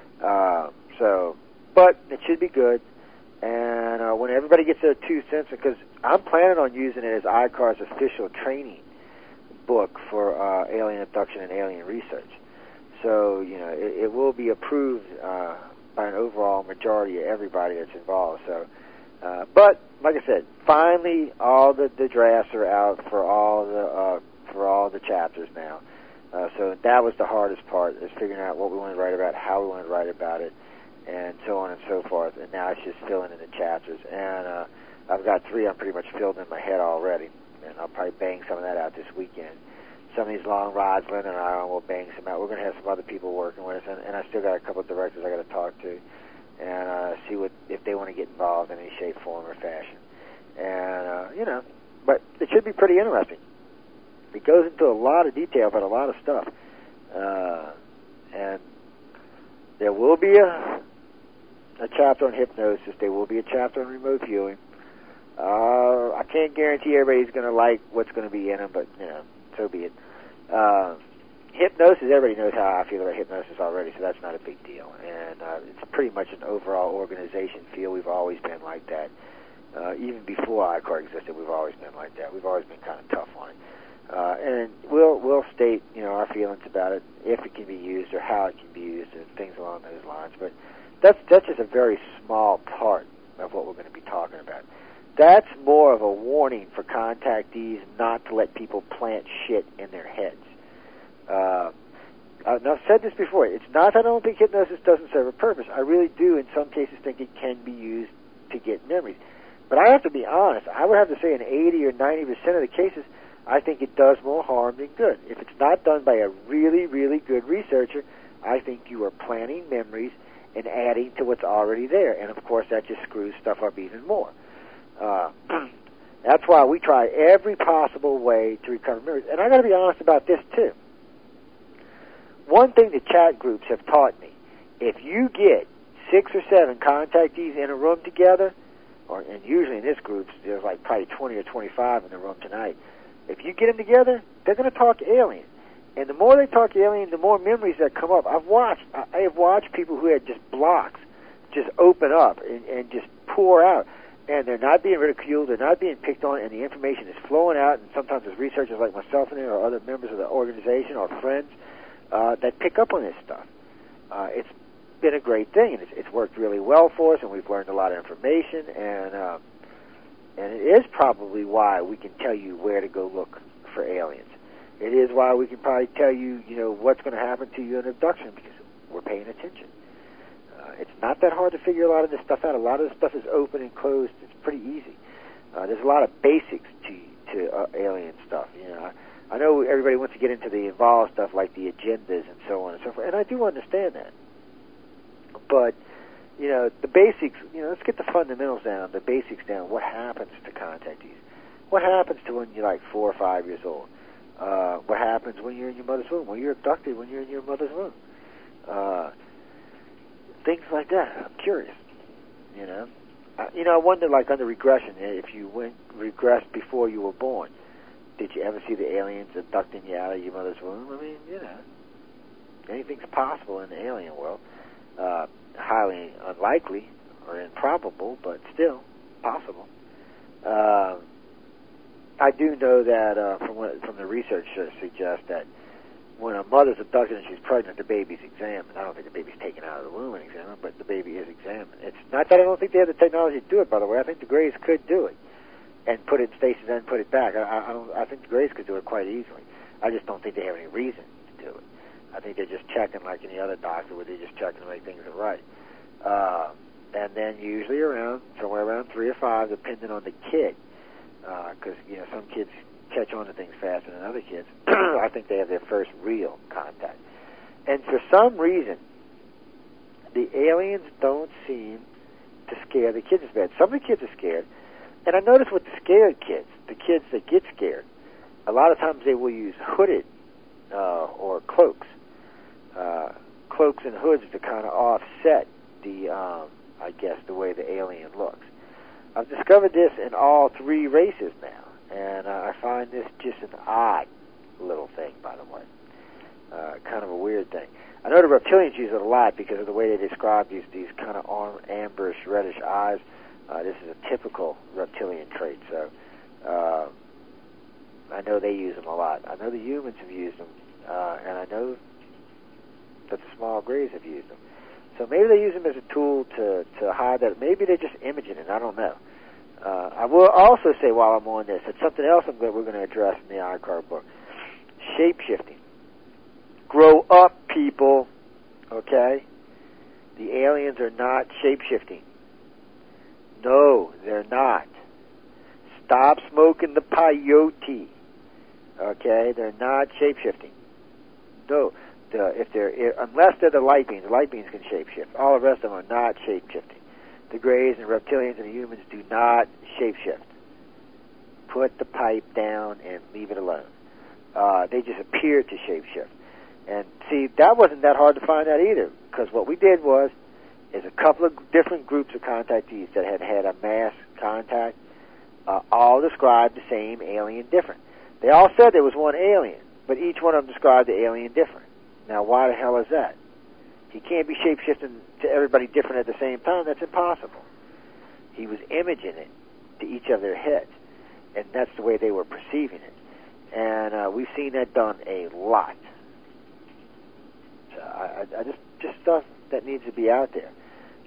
But it should be good. And when everybody gets their 2 cents, because I'm planning on using it as iCar's official training book for alien abduction and alien research. So, it will be approved by an overall majority of everybody that's involved. So, but like I said, finally all the drafts are out for all the chapters now. So that was the hardest part, is figuring out what we want to write about, how we want to write about it, and so on and so forth. And now it's just filling in the chapters. And I've got 3 I'm pretty much filled in my head already. And I'll probably bang some of that out this weekend. Some of these long rods, Linda and I will bang some out. We're going to have some other people working with us, and I still got a couple of directors I got to talk to and see if they want to get involved in any shape, form, or fashion. And but it should be pretty interesting. It goes into a lot of detail about a lot of stuff, and there will be a chapter on hypnosis. There will be a chapter on remote viewing. I can't guarantee everybody's going to like what's going to be in them, but, so be it. Hypnosis, everybody knows how I feel about hypnosis already, so that's not a big deal. And it's pretty much an overall organization feel. We've always been like that. Even before iCar existed, we've always been like that. We've always been kind of tough on it. And we'll state, our feelings about it, if it can be used or how it can be used and things along those lines. But that's just a very small part of what we're going to be talking about. That's more of a warning for contactees not to let people plant shit in their heads. I've said this before. It's not that I don't think hypnosis doesn't serve a purpose. I really do, in some cases, think it can be used to get memories. But I have to be honest. I would have to say in 80 or 90% of the cases, I think it does more harm than good. If it's not done by a really, really good researcher, I think you are planting memories and adding to what's already there. And, of course, that just screws stuff up even more. That's why we try every possible way to recover memories. And I got to be honest about this, too. One thing the chat groups have taught me, if you get 6 or 7 contactees in a room together, and usually in this group, there's like probably 20 or 25 in the room tonight, if you get them together, they're going to talk alien. And the more they talk alien, the more memories that come up. I have watched people who had just blocks just open up and just pour out. And they're not being ridiculed, they're not being picked on, and the information is flowing out. And sometimes there's researchers like myself in there or other members of the organization or friends that pick up on this stuff. It's been a great thing, and it's worked really well for us, and we've learned a lot of information, and it is probably why we can tell you where to go look for aliens. It is why we can probably tell you, what's going to happen to you in abduction, because we're paying attention. It's not that hard to figure a lot of this stuff out. A lot of this stuff is open and closed. It's pretty easy. There's a lot of basics to alien stuff. I know everybody wants to get into the involved stuff like the agendas and so on and so forth, and I do understand that. But, the basics, let's get the fundamentals down, the basics down. What happens to contactees? What happens to when you're like 4 or 5 years old? What happens when you're in your mother's womb? When you're abducted when you're in your mother's womb? Things like that. I'm curious. I wonder, like under regression, if you regressed before you were born, did you ever see the aliens abducting you out of your mother's womb? I mean, anything's possible in the alien world. Highly unlikely or improbable, but still possible. I do know that from the research suggests that when a mother's abducted and she's pregnant, the baby's examined. I don't think the baby's taken out of the womb and examined, but the baby is examined. It's not that I don't think they have the technology to do it, by the way. I think the Greys could do it and put it in stasis and then put it back. I think the Greys could do it quite easily. I just don't think they have any reason to do it. I think they're just checking like any other doctor where they're just checking to make things right. And then usually somewhere around 3 or 5, depending on the kid, because some kids catch on to things faster than other kids. I think they have their first real contact. And for some reason, the aliens don't seem to scare the kids as bad. Some of the kids are scared. And I notice with the scared kids, the kids that get scared, a lot of times they will use hooded or cloaks. Cloaks and hoods to kind of offset the way the alien looks. I've discovered this in all 3 races now. And I find this just an odd little thing, by the way. Kind of a weird thing. I know the reptilians use it a lot because of the way they describe these kind of amber-ish, reddish eyes. This is a typical reptilian trait. So I know they use them a lot. I know the humans have used them, and I know that the small Greys have used them. So maybe they use them as a tool to hide that. Maybe they're just imaging it. I don't know. I will also say while I'm on this, it's something else we're going to address in the iCar book. Shape-shifting. Grow up, people. Okay? The aliens are not shape-shifting. No, they're not. Stop smoking the peyote. Okay? They're not shape-shifting. No. Unless they're the light beings can shape-shift. All the rest of them are not shape-shifting. The Greys and reptilians and the humans do not shape-shift. Put the pipe down and leave it alone. They just appear to shape-shift. And see, that wasn't that hard to find out either, because what we did is a couple of different groups of contactees that had a mass contact, all described the same alien different. They all said there was one alien, but each one of them described the alien different. Now, why the hell is that? He can't be shape-shifting to everybody different at the same time. That's impossible. He was imaging it to each of their heads, and that's the way they were perceiving it. And we've seen that done a lot. So I just stuff that needs to be out there.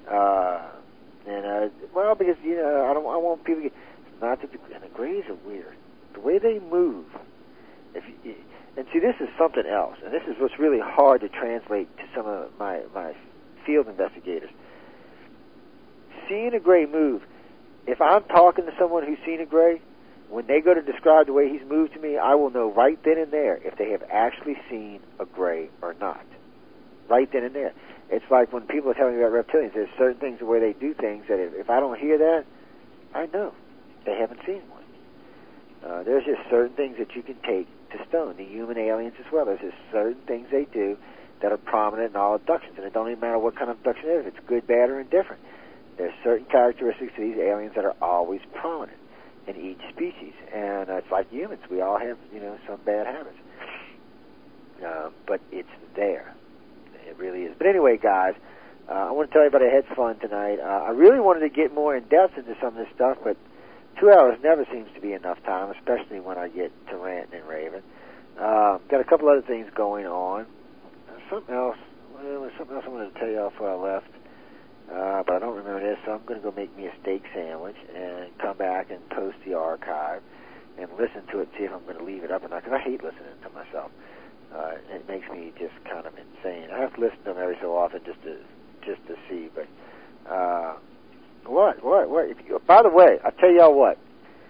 Because I want people to get not that and the Greys are weird. The way they move. And see, this is something else, and this is what's really hard to translate to some of my field investigators. Seeing a Grey move, if I'm talking to someone who's seen a Grey, when they go to describe the way he's moved to me, I will know right then and there if they have actually seen a Grey or not. Right then and there. It's like when people are telling me about reptilians, there's certain things, the way they do things, that if I don't hear that, I know they haven't seen one. There's just certain things that you can take to stone. The human aliens as well. There's just certain things they do that are prominent in all abductions, and it don't even matter what kind of abduction it is. If it's good, bad, or indifferent. There's certain characteristics to these aliens that are always prominent in each species, and it's like humans. We all have, some bad habits. but it's there. It really is. But anyway, guys, I want to tell everybody I had fun tonight. I really wanted to get more in depth into some of this stuff, but 2 hours never seems to be enough time, especially when I get to ranting and raving. Got a couple other things going on. Something else I wanted to tell y'all before I left, but I don't remember this, so I'm going to go make me a steak sandwich and come back and post the archive and listen to it, see if I'm going to leave it up or not, because I hate listening to myself. It makes me just kind of insane. I have to listen to them every so often just to see, but what? By the way, I'll tell y'all what.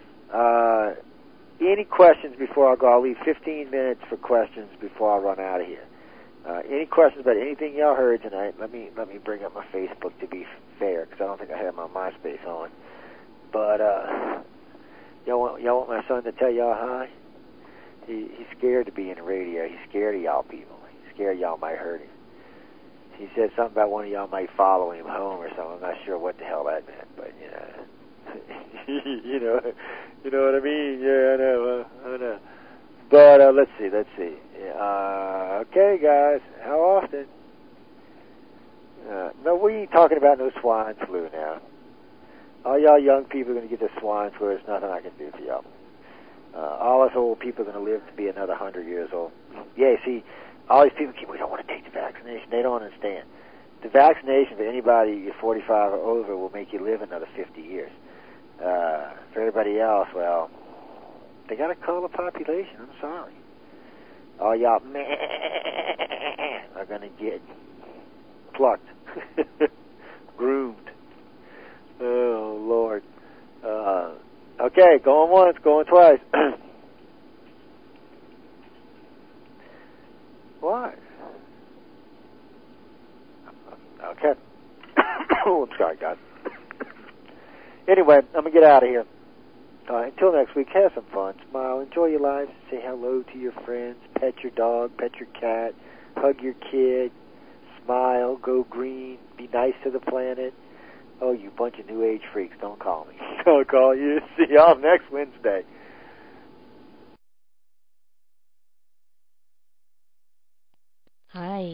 Any questions before I go? I'll leave 15 minutes for questions before I run out of here. Any questions about anything y'all heard tonight? Let me bring up my Facebook to be fair, because I don't think I have my MySpace on. But y'all want my son to tell y'all hi? He's scared to be in the radio. He's scared of y'all people. He's scared y'all might hurt him. He said something about one of y'all might follow him home or something. I'm not sure what the hell that meant, but you know what I mean? Yeah, I know. But let's see. Okay, guys, how often? No, we ain't talking about no swine flu now. All y'all young people are going to get the swine flu. There's nothing I can do for y'all. All us old people are going to live to be another 100 years old. Yeah, see, all these people we don't want to take the vaccination. They don't understand. The vaccination for anybody 45 or over will make you live another 50 years. For everybody else, well, they got to cull the population. I'm sorry. All y'all are going to get plucked, groomed. Oh, Lord. Okay, going once, going twice. What? Okay. Oh, I'm sorry, guys. Anyway, I'm going to get out of here. Until next week, have some fun, smile, enjoy your lives, say hello to your friends, pet your dog, pet your cat, hug your kid, smile, go green, be nice to the planet. Oh, you bunch of New Age freaks, don't call me. I'll call you. See y'all next Wednesday. Hi.